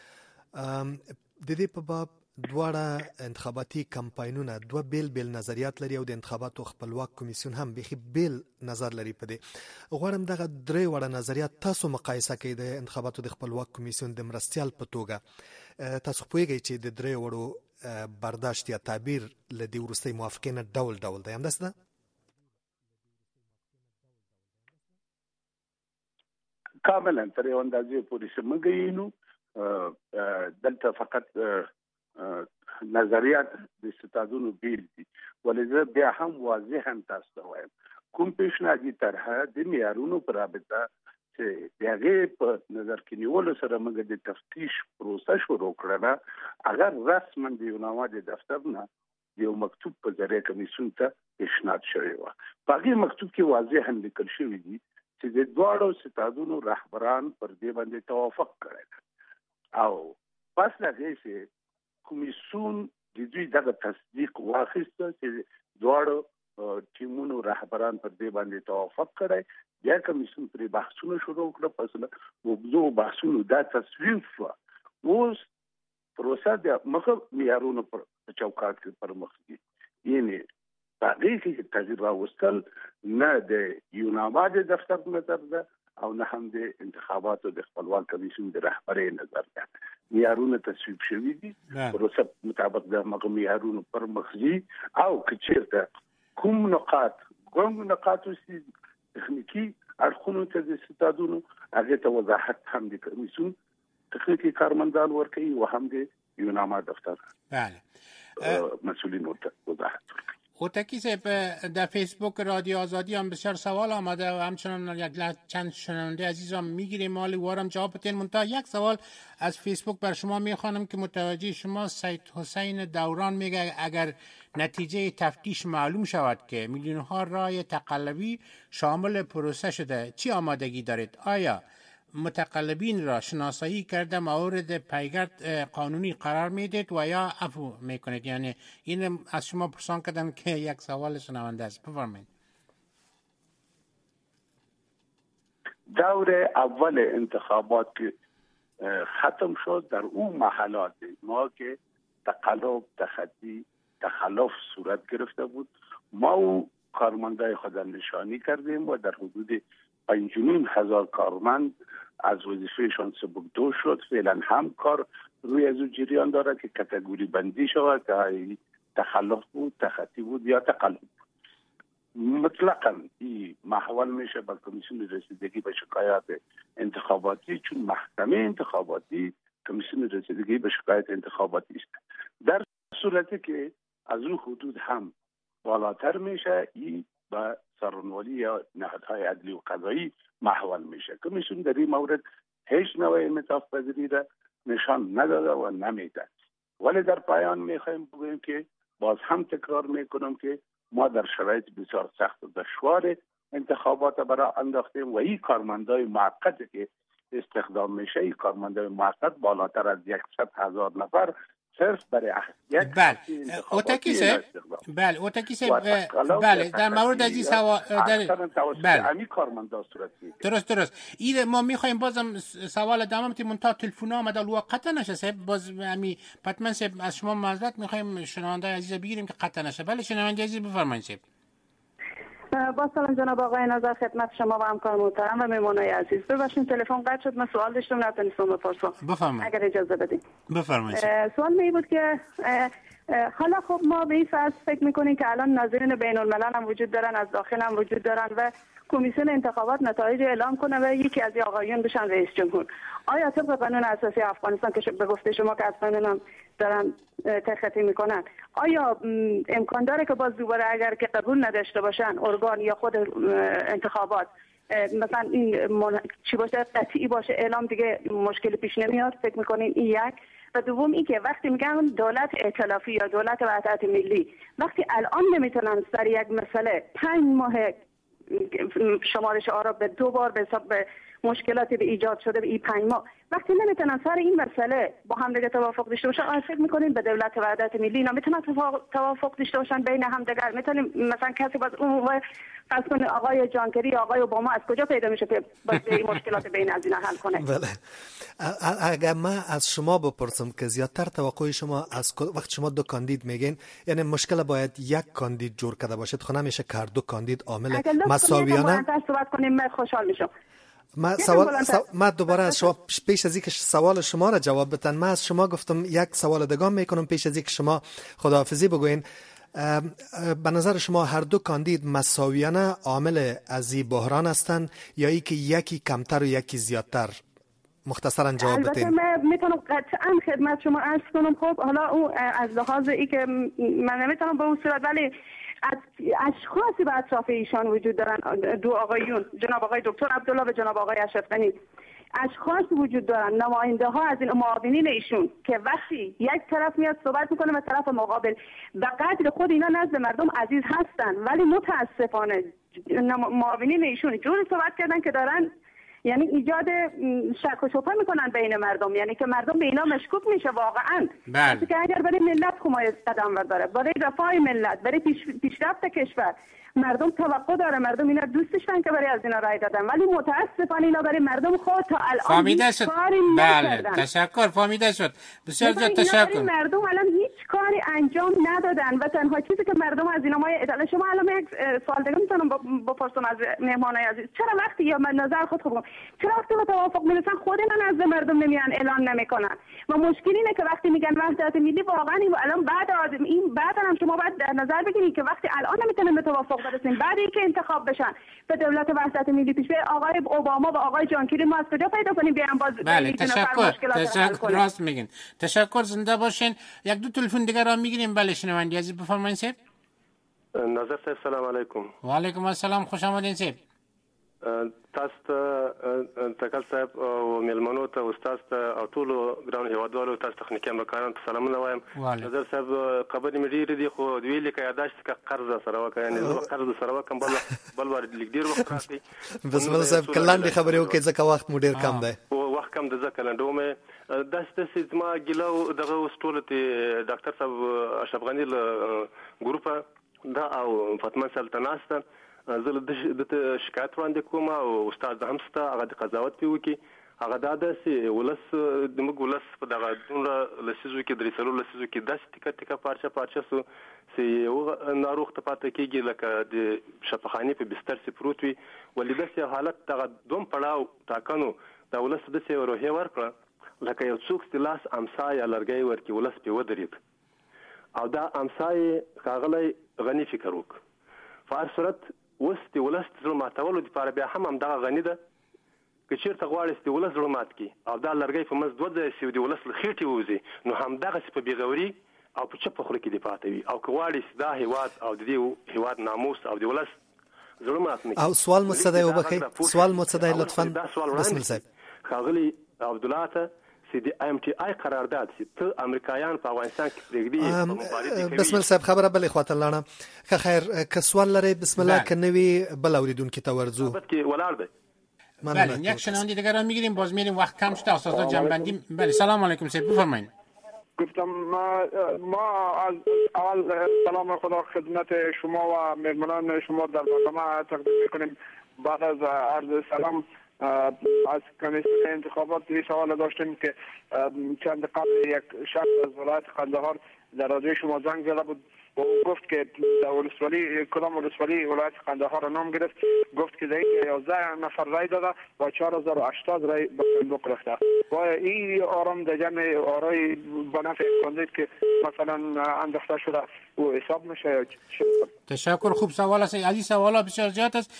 کړی د دې په باب دواړه انتخاباتي کمپاینونه دوه بیل بیل نظریات لري او د انتخاباتو خپلواک کمیسیون هم بيخي بیل نظر لري. په دې غواړم دغه درې وړه نظریات تاسو مقایسه کړئ د انتخاباتو د خپلواک کمیسیون د مرستيال په توګه. تاسو پوهیږئ چې د درې وړو برداشت یا تعبیر له دې وروستۍ موافقې نه ډول ډول دی، همداسې ده؟ کاملا تر یو اندازې پورې چې موږ یې نو دلته فقط نظریات د ستادونو بیل دي، ولې زه بیا هم واضحا تاسو ته وایم کوم پیشنهادي طرحه د معیارونو په رابطه چې د هغې په نظر کې نیولو سره موږ د تفتیش پروسه شروع کړله اگر رسما د یوناما د دفتر نه یو مکتوب په ذریعه کمیسیون ته پیشنهاد شوی و. په هغې مکتوب کې واضحا لیکل شوي دي چې د دواړو ستادونو رهبران پر دې باندې توافق کړی او پس له هغې چې کمیسیون د دوی دغه تصدیق واخیسته چې دواړو ټیمونو رهبران پر دې باندې توافق کړی، بیا کمیسیون پرې بحثونه شروع کړه. پس له اوږدو بحثونو دا تصویب شوه. اوس پروسه د مخه معیارونو پر چوکاټ کې پر مخ دي. یعنې باقی کې تغییر راوستل نه د یوناما د دفتر نظر ده او نه هم د انتخاباتو د خپلواک کمیسیون د رهبرۍ نظر ده. معیارونه تصویب شوي دي پروسه مطابق د مغه معیارونو پر مخزي او کچیرته کوم نقاط کوم نقاط وسي تخنیکی اړخونو ته د ستادونو هغه ته وضاحت هم د کمیسیون تخنیکی کارمندان ورکوي او هم د یوناما دفتر بله مسئولین ورته وضاحت ورکوي. اوتکی صاحب در فیسبوک رادیو آزادی هم بسیار سوال آمده و همچنان یک چند شنونده عزیز هم میگیریم مالی وارم جواب بتین. منتها یک سوال از فیسبوک بر شما میخوانم که متوجه شما سید حسین دوران میگه اگر نتیجه تفتیش معلوم شود که میلیون ها رای تقلبی شامل پروسه شده چی آمادگی دارید؟ آیا متقلبین را شناسایی کرده مورد پیگرد قانونی قرار میدید و یا عفو میکنید؟ یعنی این از شما پرسان کردم که یک سوال شنونده است. بفرمایید. دور اول انتخابات که ختم شد در اون محلات ما که تقلب تخطی تخلف صورت گرفته بود ما و کارمندای خود نشانی کردیم و در حدود پنج و نیم هزار کارمند از وظیفهشان سبکدو شد. فعلا هم کار روی از جریان دارد که کاتگوری بندی شود که تخلف بود تخطی بود یا تقلب بود. مطلقاً این محول میشه با کمیسیون رسیدگی به شکایات انتخاباتی چون محکمه انتخاباتی کمیسیون رسیدگی به شکایت انتخاباتی است. در صورتی که از اون حدود هم بالاتر میشه این با سرانوالی یا نهادهای عدلی و قضایی محول میشه. کمیسیون در این مورد هیچ نوع انعطاف پذیری را نشان نداده و نمیده. ولی در پایان میخوایم بگوییم که باز هم تکرار میکنم که ما در شرایط بسیار سخت و دشوار انتخابات برای انداختیم و این کارمندای موقتی که استخدام میشه این کارمندای موقت بالاتر از صد هزار نفر صرف برای یک بله اوتکی صاحب بله اوتکی صاحب بله در مورد از این سوال در بله امی کارمندا صورت میگیره. درست درست این ما میخوایم بازم سوال ادامه بدیم منتها تلفن آمده الو قطع نشه صاحب باز امی پتمن صاحب از شما معذرت میخوایم شنونده عزیز بگیریم که قطع نشه. بله شنونده عزیز بفرمایید صاحب. با سلام جناب آقای نظر خدمت شما و همکار محترم و مهمانای عزیز. ببخشید تلفن قطع شد من سوال داشتم نتونستم بپرسم. بفرمایید اگر اجازه بدید. بفرمایید. سوال می بود که حالا خب ما به این فرض فکر میکنیم که الان ناظرین بین الملل هم وجود دارن از داخل هم وجود دارن و کمیسیون انتخابات نتایج اعلام کنه و یکی از این آقایون بشن رئیس جمهور. آیا طبق قانون اساسی افغانستان که به گفته شما که از قانون هم دارن تخطی میکنن آیا امکان داره که باز دوباره اگر که قبول نداشته باشن ارگان یا خود انتخابات مثلا این من... چی باشه قطعی باشه اعلام دیگه مشکل پیش نمیاد؟ فکر میکنین این یک؟ و دوم این که وقتی میگن دولت ائتلافی یا دولت وحدت ملی وقتی الان نمیتونن سر یک مسئله پنج ماه شمارش آرا به دو بار به حساب مشکلاتی به ایجاد شده به این پنج ماه وقتی نمیتونن سر این مسئله با هم دیگه توافق داشته باشن آیا فکر میکنین به دولت وحدت ملی اینا میتونن توافق داشته باشن بین هم دیگر؟ میتونیم مثلا کسی باز اون فرض کنه آقای جانکری آقای اوباما از کجا پیدا میشه که باز این مشکلات بین از اینا حل کنه؟ بله اگر من از شما بپرسم که زیادتر توقع شما از وقت شما دو کاندید میگین یعنی مشکل باید یک کاندید جور کرده باشد خب نمیشه که دو کاندید عامل مساویانه صحبت کنیم من خوشحال میشم. ما سوال سو... ما دوباره از شما پیش از اینکه سوال شما را جواب بدن من از شما گفتم یک سوال دیگه میکنم پیش از اینکه شما خداحافظی بگوین. به نظر شما هر دو کاندید مساویانه عامل از این بحران هستند یا ای که یکی کمتر و یکی زیادتر؟ مختصرا جواب بدین. البته من میتونم قطعا خدمت شما عرض کنم. خب حالا اون از لحاظ ای که من نمیتونم به اون صورت ولی از اشخاصی به اطراف ایشان وجود دارن دو آقایون جناب آقای دکتر عبدالله و جناب آقای اشرف غنی اشخاص وجود دارن نماینده ها از این معاونین ایشون که وقتی یک طرف میاد صحبت میکنه و طرف مقابل به قدر خود اینا نزد مردم عزیز هستن ولی متاسفانه معاونین ایشون جوری صحبت کردن که دارن یعنی ایجاد شک و شبهه میکنن بین مردم یعنی که مردم به اینا مشکوک میشه واقعا که اگر برای ملت حمایت قدم برداره برای رفاه ملت برای پیش پیشرفت کشور مردم توقع داره، مردم اینا دوستشن که برای از اینا رای دادن، ولی متاسفانه اینا برای مردم خود تا الان فهمیده هیچ شد. کاری بله نکردن. تشکر، فهمیده شد. بسیار زیاد تشکر. مردم الان هیچ کاری انجام ندادن و تنها چیزی که مردم از اینا ما اطلاع شما الان یک سوال دیگه میتونم بپرسم از مهمانای عزیز، چرا وقتی یا من نظر خود خوبم چرا وقتی به توافق میرسن خود اینا نزد مردم نمیان اعلان نمیکنن؟ و مشکلی اینه که وقتی میگن وحدت ملی واقعا الان بعد آدم این بعد هم شما باید در نظر بگیرید که وقتی الان نمیتونن به توافق برسیم، بعد اینکه انتخاب بشن به دولت وحدت ملی پیش بره آقای اوباما و آقای جان کری ما از کجا پیدا کنیم بیان باز؟ بله تشکر، تشکر، راست میگین. تشکر، زنده باشین. یک دو تلفن دیگه را میگیریم. بله شنوندی عزیز بفرمایید. سیب نظر صاحب سلام علیکم. و علیکم السلام، خوش آمدین. سیب تاسو ته تکل صاحب او ملمنو ته استاد ته او ټول ګران هیوادوالو تاسو تخنیکی مکانن سلامونه وایم. نظر صاحب خبرې مې ډېرې دي خو د ویلې کې یاداشت کا قرض سره وکړ، یعنی زه قرض سره وکم بل بل ور لیک ډیر وخت راځي. بسم الله صاحب کلاندې خبرې وکړي ځکه وخت مو ډیر کم دی. وخت کم د ځکه لاندو مې داسته چې ما ګلو دغه وستولته ډاکټر صاحب اشرف غنی له ګروپ دا او فاطمه سلطناسته زه د شکایت وړاندې کوم او استاد هم ستا هغه د قضاوت پیو کې هغه دا د ولس د موږ ولس په دغه دونه لسیزو کې درې سلو لسیزو کې داس ټیکه ټیکه پارچه پارچه سو سي یو ناروغ ته پاتې کېږي لکه د شفاخاني په بستر سي پروت وي ولې داسې حالت دغه دوم پړاو ټاکنو د ولس د سي روحي ورکړه لکه یو څوک چې لاس امسای لرګي ورکی ولس په ودرید او دا امسای کاغلی غني فکر وک په صورت وست ولست زړه ماتولو د لپاره بیا هم هم دغه غنی ده که چیرته غواړي چې ولست زړه مات کی او دا لرګي په مز دوه ځای سی د ولست لخېټي ووزي نو هم دغه په بیغوري او په چپ خله کې دی پاتې وي او که غواړي دا هیواد او د دې هیواد ناموس او د ولست زړه مات نه او سوال متصدی وبخي سوال متصدی لطفا بسم الله صاحب خاغلی عبد الله ته سي دي ام تي اي قرارداد سي ته امریکایان په افغانستان کې پرېږدي. بسم الله صاحب خبره بلې خواته لاړه که خیر که سوال لري بسم الله که نوی بل اوریدونکو ته ورځو ولار دی. بله یک شنونده دیگه را میگیریم باز میریم وقت کم شده استاد جنبندی. بله سلام علیکم سید بفرمایید. گفتم ما ما از اول سلام خدا خدمت شما و مهمانان شما در برنامه تقدیم میکنیم. بعد از عرض سلام از کمیسیون انتخابات یه سوال داشتیم که چند قبل یک شخص از ولایت قندهار در رادیو شما زنگ زده بود و او گفت که در ولسوالی کدام ولسوالی ولایت قندهار نام گرفت، گفت که در یازده نفر رای داده و چهار هزار و هشتاد رای به صندوق رفته و این آرام در جمع آرای به نفع کاندید که مثلا انداخته شده او حساب میشه یا چی؟ تشکر. خوب سوال است عزیز، سوالا بسیار زیاد است.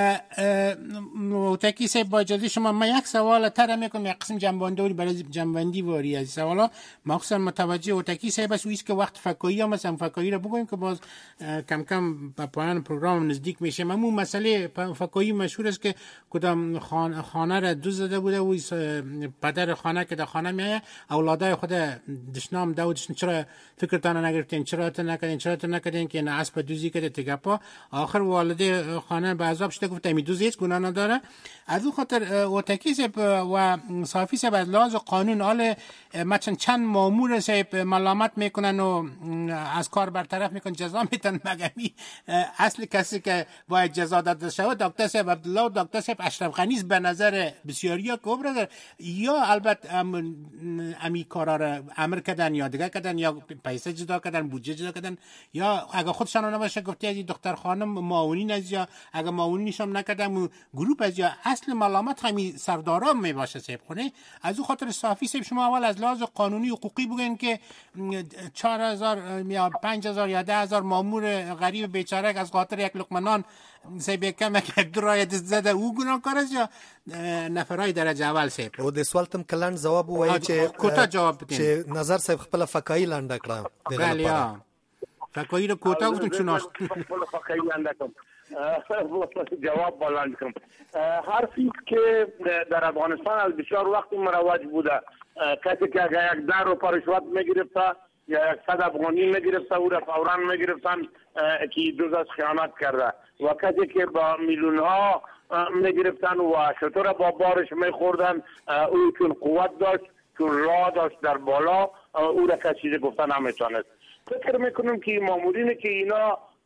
متکی صاحب با اجازه شما من یک سوال تر میکنم، یک قسم جنبندی برای جنبندی واری از سوالا مخصوصا متوجه متکی صاحب است ویس که وقت فکایی هم مثلا فکایی را بگویم که باز کم کم به پایان پروگرام نزدیک میشه. همون مسئله فکایی مشهور است که کدام خانه خانه را دزدیده بوده و پدر خانه که در خانه میایه اولادای خود دشنام داودشن چرا فکرتان نگرفتین، چرا تا نکردین، چرا تا نکردین که نه اسب دوزی کرده تگپا. آخر والد خانه به عذاب شده گفت امی دوزی هیچ گناه نداره. از اون خاطر وتکی صاحب و صافی صاحب از لحاظ قانون حال مثلا چند مامور صاحب ملامت میکنن و از کار برطرف میکنن جزا میتن مگمی اصل کسی که باید جزا داده شود دکتر صاحب عبدالله و دکتر صاحب اشرف غنی به نظر بسیاریا کبرا یا البته امی کارا را امر کردن یا دیگه کردن یا پیسه جدا کردن بودجه جدا کردن یا اگه خودشان نباشه گفته از دختر خانم معاونین از یا اگه معاونینش هم نکردن گروپ از یا اصل ملامت همین سردارا می باشه صاحب خونه. از اون خاطر صافی صاحب شما اول از لحاظ قانونی حقوقی بگین که چهار هزار یا پنج هزار یا ده هزار مامور غریب بیچاره از خاطر یک لقمه نان صاحب کم یک درای دست زده او گناهکار است یا نفرای درجه اول صاحب؟ او د سوال تم کلان جواب وایي چې کوتا جواب بدین چې نظر صاحب خپل فکایی لاندې کړه. بله ها فکایی رو کوتا گفتم چون خپل فکایی لاندې کړم جواب بلند کنم. حرفی که در افغانستان از بسیار وقت مروج بوده کسی که اگر یک در رو پرشوت میگرفته یا یک صد افغانی میگرفته او را فوراً میگرفتن که دوز از خیانت کرده و کسی که با میلیون ها میگرفتن و شطور با بارش میخوردن او چون قوت داشت چون راه داشت در بالا او را کسی گفتن نمیتونست. فکر میکنم که مامورینی که اینا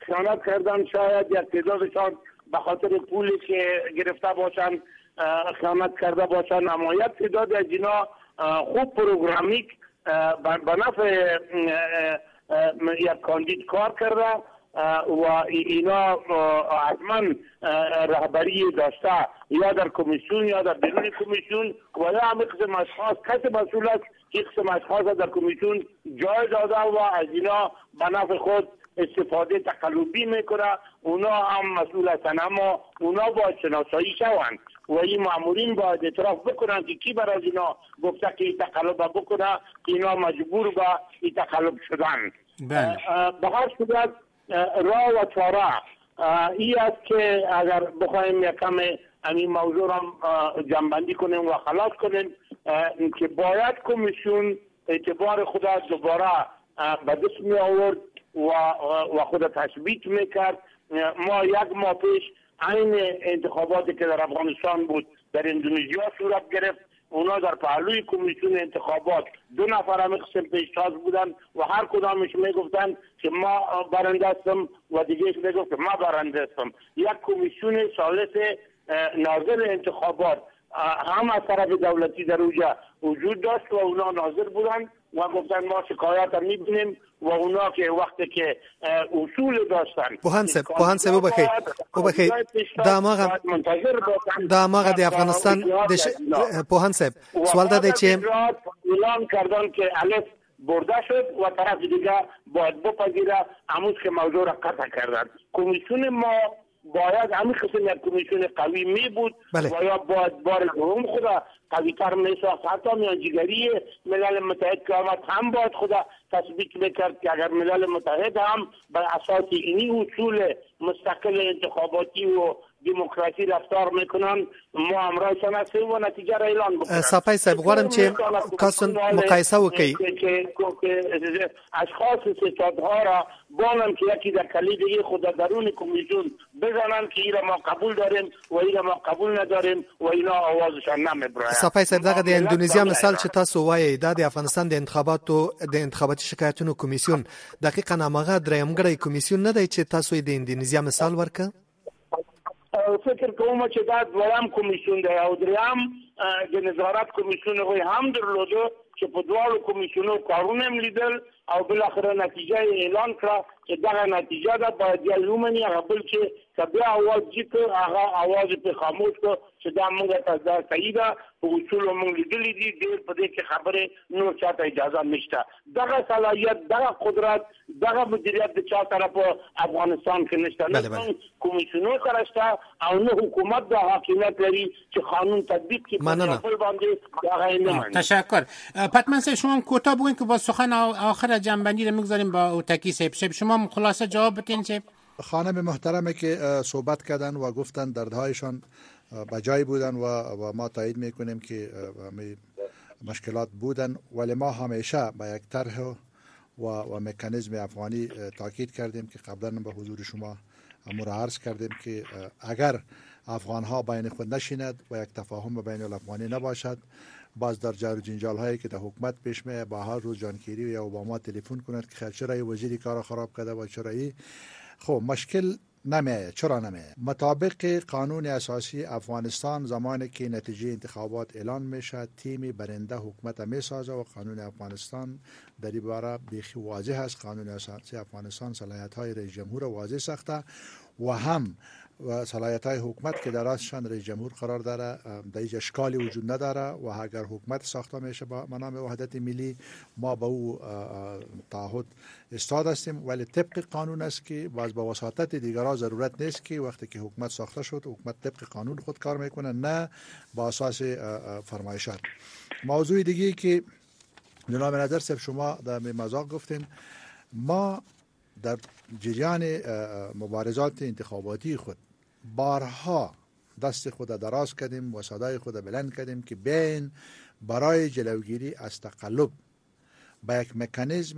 خیانت کردن، شاید یک تعدادشان به خاطر پولی که گرفته باشند خیانت کرده باشند، اما یک تعداد از اینا خوب پروگرامیک به نفع یک کاندید کار کرده و اینا حتما رهبری داشته یا در کمیسیون یا در بیرون کمیسیون و یا همه قسم اشخاص کسی مسئول است که قسم اشخاص در کمیسیون جای داده و از اینا به نفع خود استفاده تقلبی میکنه. اونا هم مسئول هستند، اما اونا باید شناسایی شوند و این مامورین باید اعتراف بکنن که کی برای اینا گفته که این تقلب بکنه، اینا مجبور به این تقلب شدن. به هر صورت راه و چاره این است که اگر بخوایم یکم این موضوع را جنبندی کنیم و خلاص کنیم که باید کمیسیون اعتبار خود دوباره به دست می آورد و خود تثبیت میکرد. ما یک ماه پیش این انتخاباتی که در افغانستان بود در اندونزیا صورت گرفت، اونا در پهلوی کمیسیون انتخابات دو نفر هم قسم پیشتاز بودن و هر کدامش میگفتن که ما برنده هستم و دیگهش میگفت که ما برنده هستم. یک کمیسیون ثالث ناظر انتخابات هم از طرف دولتی در اونجا وجود داشت و اونا ناظر بودن و گفتن ما شکایت هم میبینیم و اونا که وقتی که اصول داشتن پوهان صاحب پوهان صاحب وبخیر وبخیر دماغ دماغ د افغانستان د پوهان صاحب سوال ده چې اعلان کردن که الف برده شد و طرف دیگه باید بپذیره، امروز که موضوع را قطع کردن. کمیسیون ما باید همین قسم یک کمیسیون قوی می بود بله. و یا باید بار دوم خدا قوی تر می ساخت. حتی میانجیگری ملل متحد که آمد هم باید خدا تثبیت میکرد که اگر ملل متحد هم بر اساس اینی اصول مستقل انتخاباتی و دموکراسی رفتار میکنن ما امرایشان هستیم و نتیجه را اعلان بکنن. سپای صاحب غواړم چې تاسو مقایسه وکړئ اشخاص ستادها را بانم که یکی در کلیدی خود درون کمیسیون بزنن که اینا ما قبول داریم و اینا ما قبول نداریم و اینا آوازشان نمیبرن. سپای صاحب دغه د اندونیزیا مثال چې تاسو وایي د افغانستان د انتخاباتو د انتخاباتي شکایتونو کمیسیون دقیقاً هغه درېمګړی کمیسیون نه دی چې تاسو د اندونیزیا مثال ورکړه. فکر کوم چې دا دویم کمیسیون دی او دریم د نظارت کمیسیون غوی هم درلوده چې په دواړو کمیسیونو کارونه هم لیدل او بالاخره نتیجه اعلان کړه چې دغه نتیجه ده باید یا یومني هغه بل چې کبه اواز جیت هغه اواز په خاموش کو چې دا موږ ته دا صحیح ده په اصول موږ لیدلې دي ډېر په دې کې خبره نور چاته اجازه نشته. دغه صلاحیت دغه قدرت دغه مدیریت د چا طرف افغانستان کې نشته. نه کمیسیونو سره شته او نه حکومت د حاکمیت لري چې قانون تطبیق کړي په خپل باندې هغه نه. تشکر. پتمن صاحب شما کوتاه بگوین که با سخن آخر جنبندی رو میگذاریم با اوتکی صاحب. شما خلاصه جواب بدین صاحب. خانم محترمه که صحبت کردن و گفتن دردهایشان بجای بودن و, و ما تایید میکنیم که مشکلات بودن، ولی ما همیشه با یک طرح و, و مکانیزم افغانی تاکید کردیم که قبلا به حضور شما امور عرض کردیم که اگر افغان ها بین خود نشیند و یک تفاهم بین الافغانی نباشد، باز در جار و جنجال هایی که در حکومت پیش میاد با هر روز جانکیری یا اوباما تلفن کند که خیر چرا وزیری کار خراب کرده و چرا ای خب مشکل نمیه. چرا نمیه؟ مطابق قانون اساسی افغانستان زمانی که نتیجه انتخابات اعلان میشه تیمی برنده حکومت میسازه و قانون افغانستان در این باره بیخی واضح است. قانون اساسی افغانستان صلاحیت های رئیس جمهور واضح ساخته و هم و صلاحیت های حکومت که در راستشان رئیس جمهور قرار داره در هیچ اشکالی وجود نداره و اگر حکومت ساخته میشه با نام وحدت ملی ما با او تعهد استاد هستیم، ولی طبق قانون است که باز با وساطت دیگران ضرورت نیست که وقتی که حکومت ساخته شد حکومت طبق قانون خود کار میکنه نه با اساس فرمایشات. موضوع دیگه که جناب نظر صاحب شما در مذاق گفتین، ما در جریان مبارزات انتخاباتی خود بارها دست خود دراز کردیم و صدای خود بلند کردیم که بین برای جلوگیری از تقلب با یک مکانیزم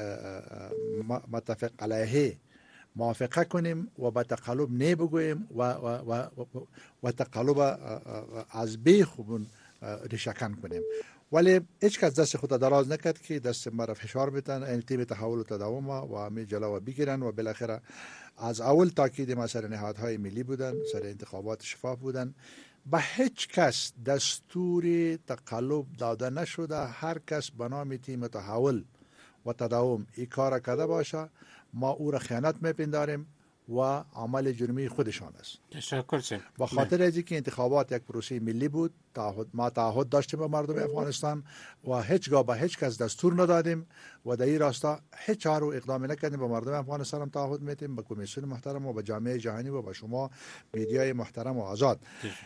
متفق علیه موافقه کنیم و با تقلب نه بگوییم و, و, و, و, و تقلب از بیخ ریشه‌کن کنیم ولی هیچ کس دست خود دراز نکرد که دست مرا فشار بدن این تیم تحول و تداوم و می جلو بگیرن و بالاخره از اول تاکید ما سر نهادهای ملی بودن، سر انتخابات شفاف بودن. به هیچ کس دستور تقلب داده نشده. هر کس به نام تیم تحول و تداوم این کار کرده باشه ما او را خیانت میپنداریم و عمل جرمی خودشان است. تشکر سر. با خاطر از اینکه انتخابات یک پروسه ملی بود، تعهد ما تعهد داشتیم به مردم افغانستان و هیچگاه به هیچ کس دستور ندادیم و در این راستا هیچ کار اقدام نکردیم. به مردم افغانستان هم تعهد میدیم، به کمیسیون محترم و به جامعه جهانی و به شما میډیای محترم و آزاد.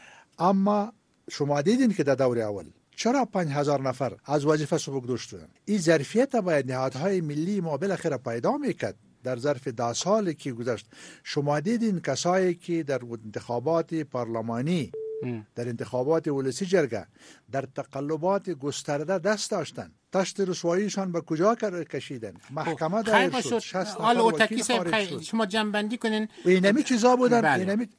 اما شما دیدین که در دور اول چرا پنج هزار نفر از وظیفه سبکدوش شدن؟ این ظرفیت باید نهادهای ملی ما بالاخره پیدا میکرد. در ظرف ده سالی که گذشت شما دیدین کسایی که در انتخابات پارلمانی ام. در انتخابات ولسی جرگه در تقلبات گسترده دست داشتن، تشت رسواییشان به کجا کشیدن؟ محکمه دایر شد، شصت نفر وکیل خارج شد. شما جنبندی کنین. اینمی چیزا بودن. بله. اینمی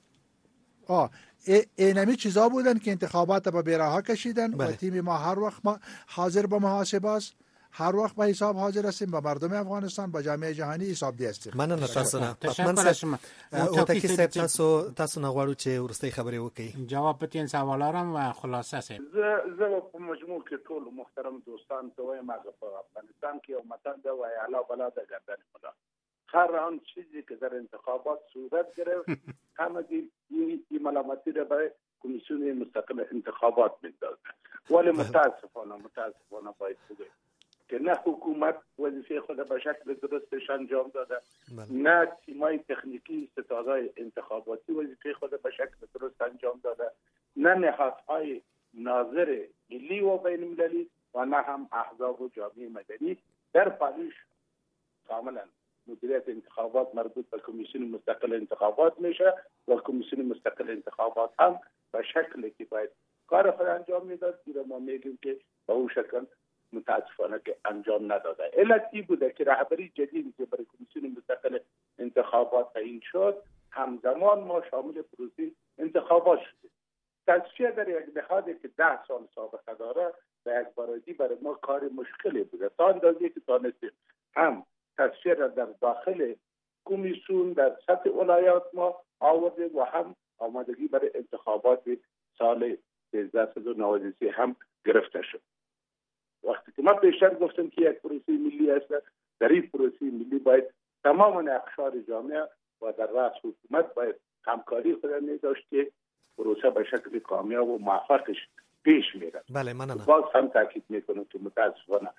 آه اینمی چیزا بودن که انتخابات به بیراها کشیدن. بله. و تیم ما هر وقت ما حاضر به محاسبه است، هر وقت به حساب حاضر هستیم، به مردم افغانستان، به جامعه جهانی حساب دی هستیم. من نه تاسو نه پاتمن صاحب او تاکي صاحب تاسو تاسو نه غواړو چې ورستۍ خبرې وکړي. جواب پتین سوالارم و خلاصه سه زه زه په مجموع کې ټول محترم دوستان ته وایم هغه په افغانستان کې یو متن دی وای اعلی بلا د گردن خدا هر آن چیزی که در انتخابات صورت گرفت همه این ملامتی را به کمیسیون مستقل انتخابات میندازه. ولی متاسفانه متاسفانه باید بگویم که نه حکومت وظیفه خود به شکل درستش انجام داده، نه تیمای تکنیکی ستادهای انتخاباتی وظیفه خود به شکل درست انجام داده، نه نهادهای ناظر ملی و بین المللی و نه هم احزاب و جامعه مدنی. در پاریس کاملا مدیریت انتخابات مربوط به کمیسیون مستقل انتخابات میشه و کمیسیون مستقل انتخابات هم به شکلی که باید کار خود انجام میداد دیگه ما میگیم که به اون شکل متاسفانه که انجام نداده. علتی بوده که رهبری جدیدی که برای کمیسیون مستقل انتخابات تعیین شد همزمان ما شامل پروسه انتخابات شدیم. تصفیه در یک نهادی که ده سال سابقه داره به یک بارگی برای ما کار مشکلی بوده. تا اندازه که تانستیم هم تصفیه را در داخل کمیسیون در سطح ولایات ما آورده و هم آمادگی برای انتخابات سال هزار و سیصد و نود و سه هم گرفته شد. وقتی که ما پیشتر گفتم که یک پروسه ملی است، در این پروسه ملی باید تمام اقشار جامعه و در رأس حکومت باید همکاری خود می داشت که پروسه به شکل کامیاب و موفقش پیش میره. بله من نه. باز هم تاکید میکنم که متاسفانه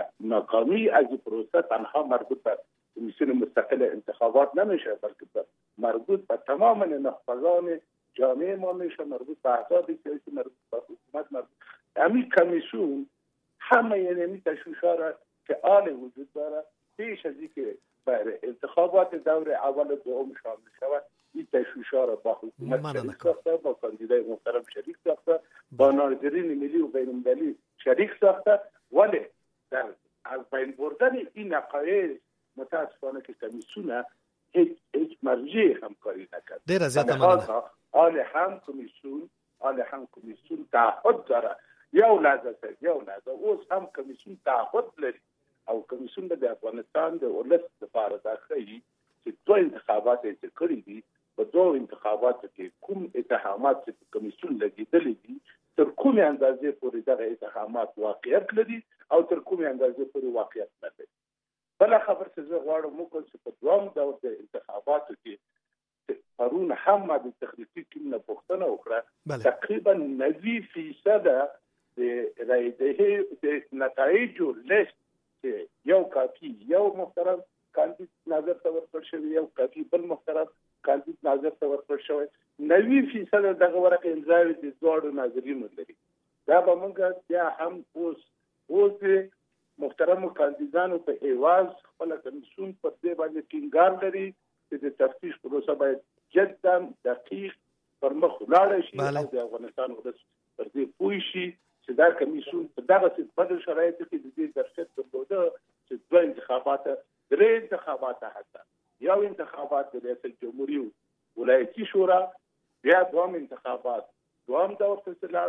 ناکامی از این پروسه تنها مربوط به کمیسیون مستقل انتخابات نمیشه، بلکه مربوط به تمام نخبگان جامعه ما میشه، مربوط به احزاب سیاسی، مربوط به حکومت، مربوط همین کمیسیون همه یعنی تشویش‌ها را که آن وجود داره پیش از اینکه برای انتخابات دور اول و دوم شامل شود این تشویش‌ها را با حکومت شریک ساخته، با کاندیدای محترم شریک ساخته، با ناظرین ملی و بین المللی شریک ساخته. ولی در از بین بردن این نقایص متاسفانه که کمیسیون هیچ هیچ مرجع همکاری نکرد. دیر از زیاده مننه. آل هم کمیسیون آل هم کمیسیون تعهد داره یو لحظه یو لحظه اوس هم کمیسیون تعهد لري او کمیسیون د افغانستان د ولس لپاره دا کوي چې دوه انتخابات یې کړی دي. په دوه انتخاباتو کې کوم اتهامات چې کمیسیون لګیدلې دي تر کومې اندازې پورې دغه اتهامات واقعیت لري او تر کومې اندازې پورې واقعیت نه لري. بل خبر څه زه غواړم وکړم چې په دوام دور د انتخاباتو کې پرون هم ما د تخنیکي ټیم نه پوښتنه وکړه تقریبا نوي فیصد د رایدهی د نتایجو لیست چې یو کاپی یو محترم کاندید نظر ته ورکړل شوی یو کاپی بل محترم کاندید نظر ته ورکړل شوی نوي فیصد دغه ورقه امضاوي د دوړو ناظرینو لري. دا به موږ بیا هم اوس اوس محترم کاندیدانو په ایواز خپل کمیسیون په دې باندې ټینګار لري چې د تفتیش پروسه باید جدا دقیق پر مخ ولاړ شي او د افغانستان ولس پر دې پوه شي چې دا کمیسیون په دغه څه بدل شرایطو کې د دې درشت درلوده چې دوه انتخابات درې انتخابات حتی یو انتخابات د ریاست جمهوریت ولایتي شورا بیا دوام انتخابات دوام دور ته لاړل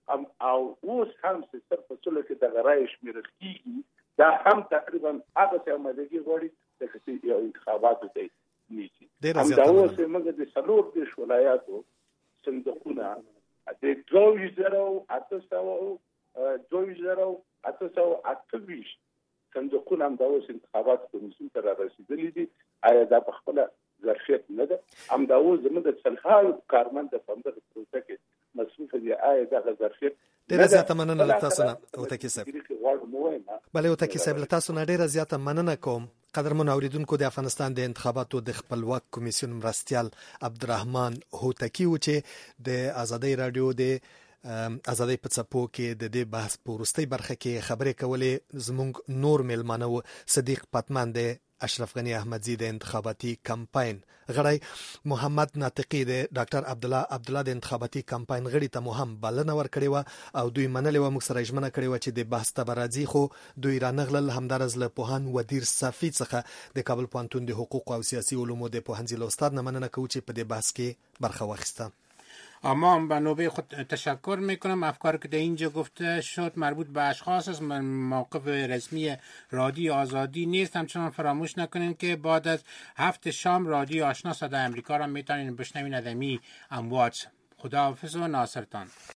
او اوس هم ستر په څلو کې د غرای شمیرل کیږي دا هم تقریبا هغه څه مدګي غوړي د کتي یو انتخاباتو دی نیسی هم دا اوس موږ د سلور د ولایاتو صندوقونه د دوه زره اته سوه دوه زره اته سوه اته ویشت صندوقونه هم دا اوس انتخابات کمیسیون ته رسیدلي دي آیا دا په خپل ظرفیت نه ده هم دا اوس زموږ د سلهال کارمند د فندق پروسه کې مصروف دي آیا دا ظرفیت ډیره زیاته مننه له تاسو نه وتکی صاحب. بله وتکی صاحب له تاسو نه ډیره زیاته مننه کوم. قدرمن اوریدونکو د افغانستان د انتخاباتو د خپلواک کمیسیون مرستیال عبدالرحمن هوتکی و چې د ازادي رادیو د ازادي په څپو کې د دې بحث په وروستۍ برخه کې خبرې کولې. زموږ نور میلمانه و صدیق پتمن د اشرف غنی احمدزی د انتخاباتي کمپاین غړی، محمد ناطقی د ډاکټر عبد الله عبد الله د انتخاباتي کمپاین غړي ته مهم بلنه ورکړې و او دوی منلې و موږ سره ژمنه کړې و چې د بحث ته برازي، خو دوی رانغلل. همدارز له پوهان ودیر صافی څخه د کابل پوهنتون د حقوق او سیاسي علومو د پوهنځي له استاد نه مننه کوو چې په دې بحث کې برخه واخیسته. اما به نوبه خود تشکر میکنم. افکار که در اینجا گفته شد مربوط به اشخاص است. من موقف رسمی رادیو آزادی نیست. همچنان فراموش نکنین که بعد از هفت شام رادیو آشنا صدای امریکا را میتونین بشنوین از امی امواج. خداحافظ و ناصرتان.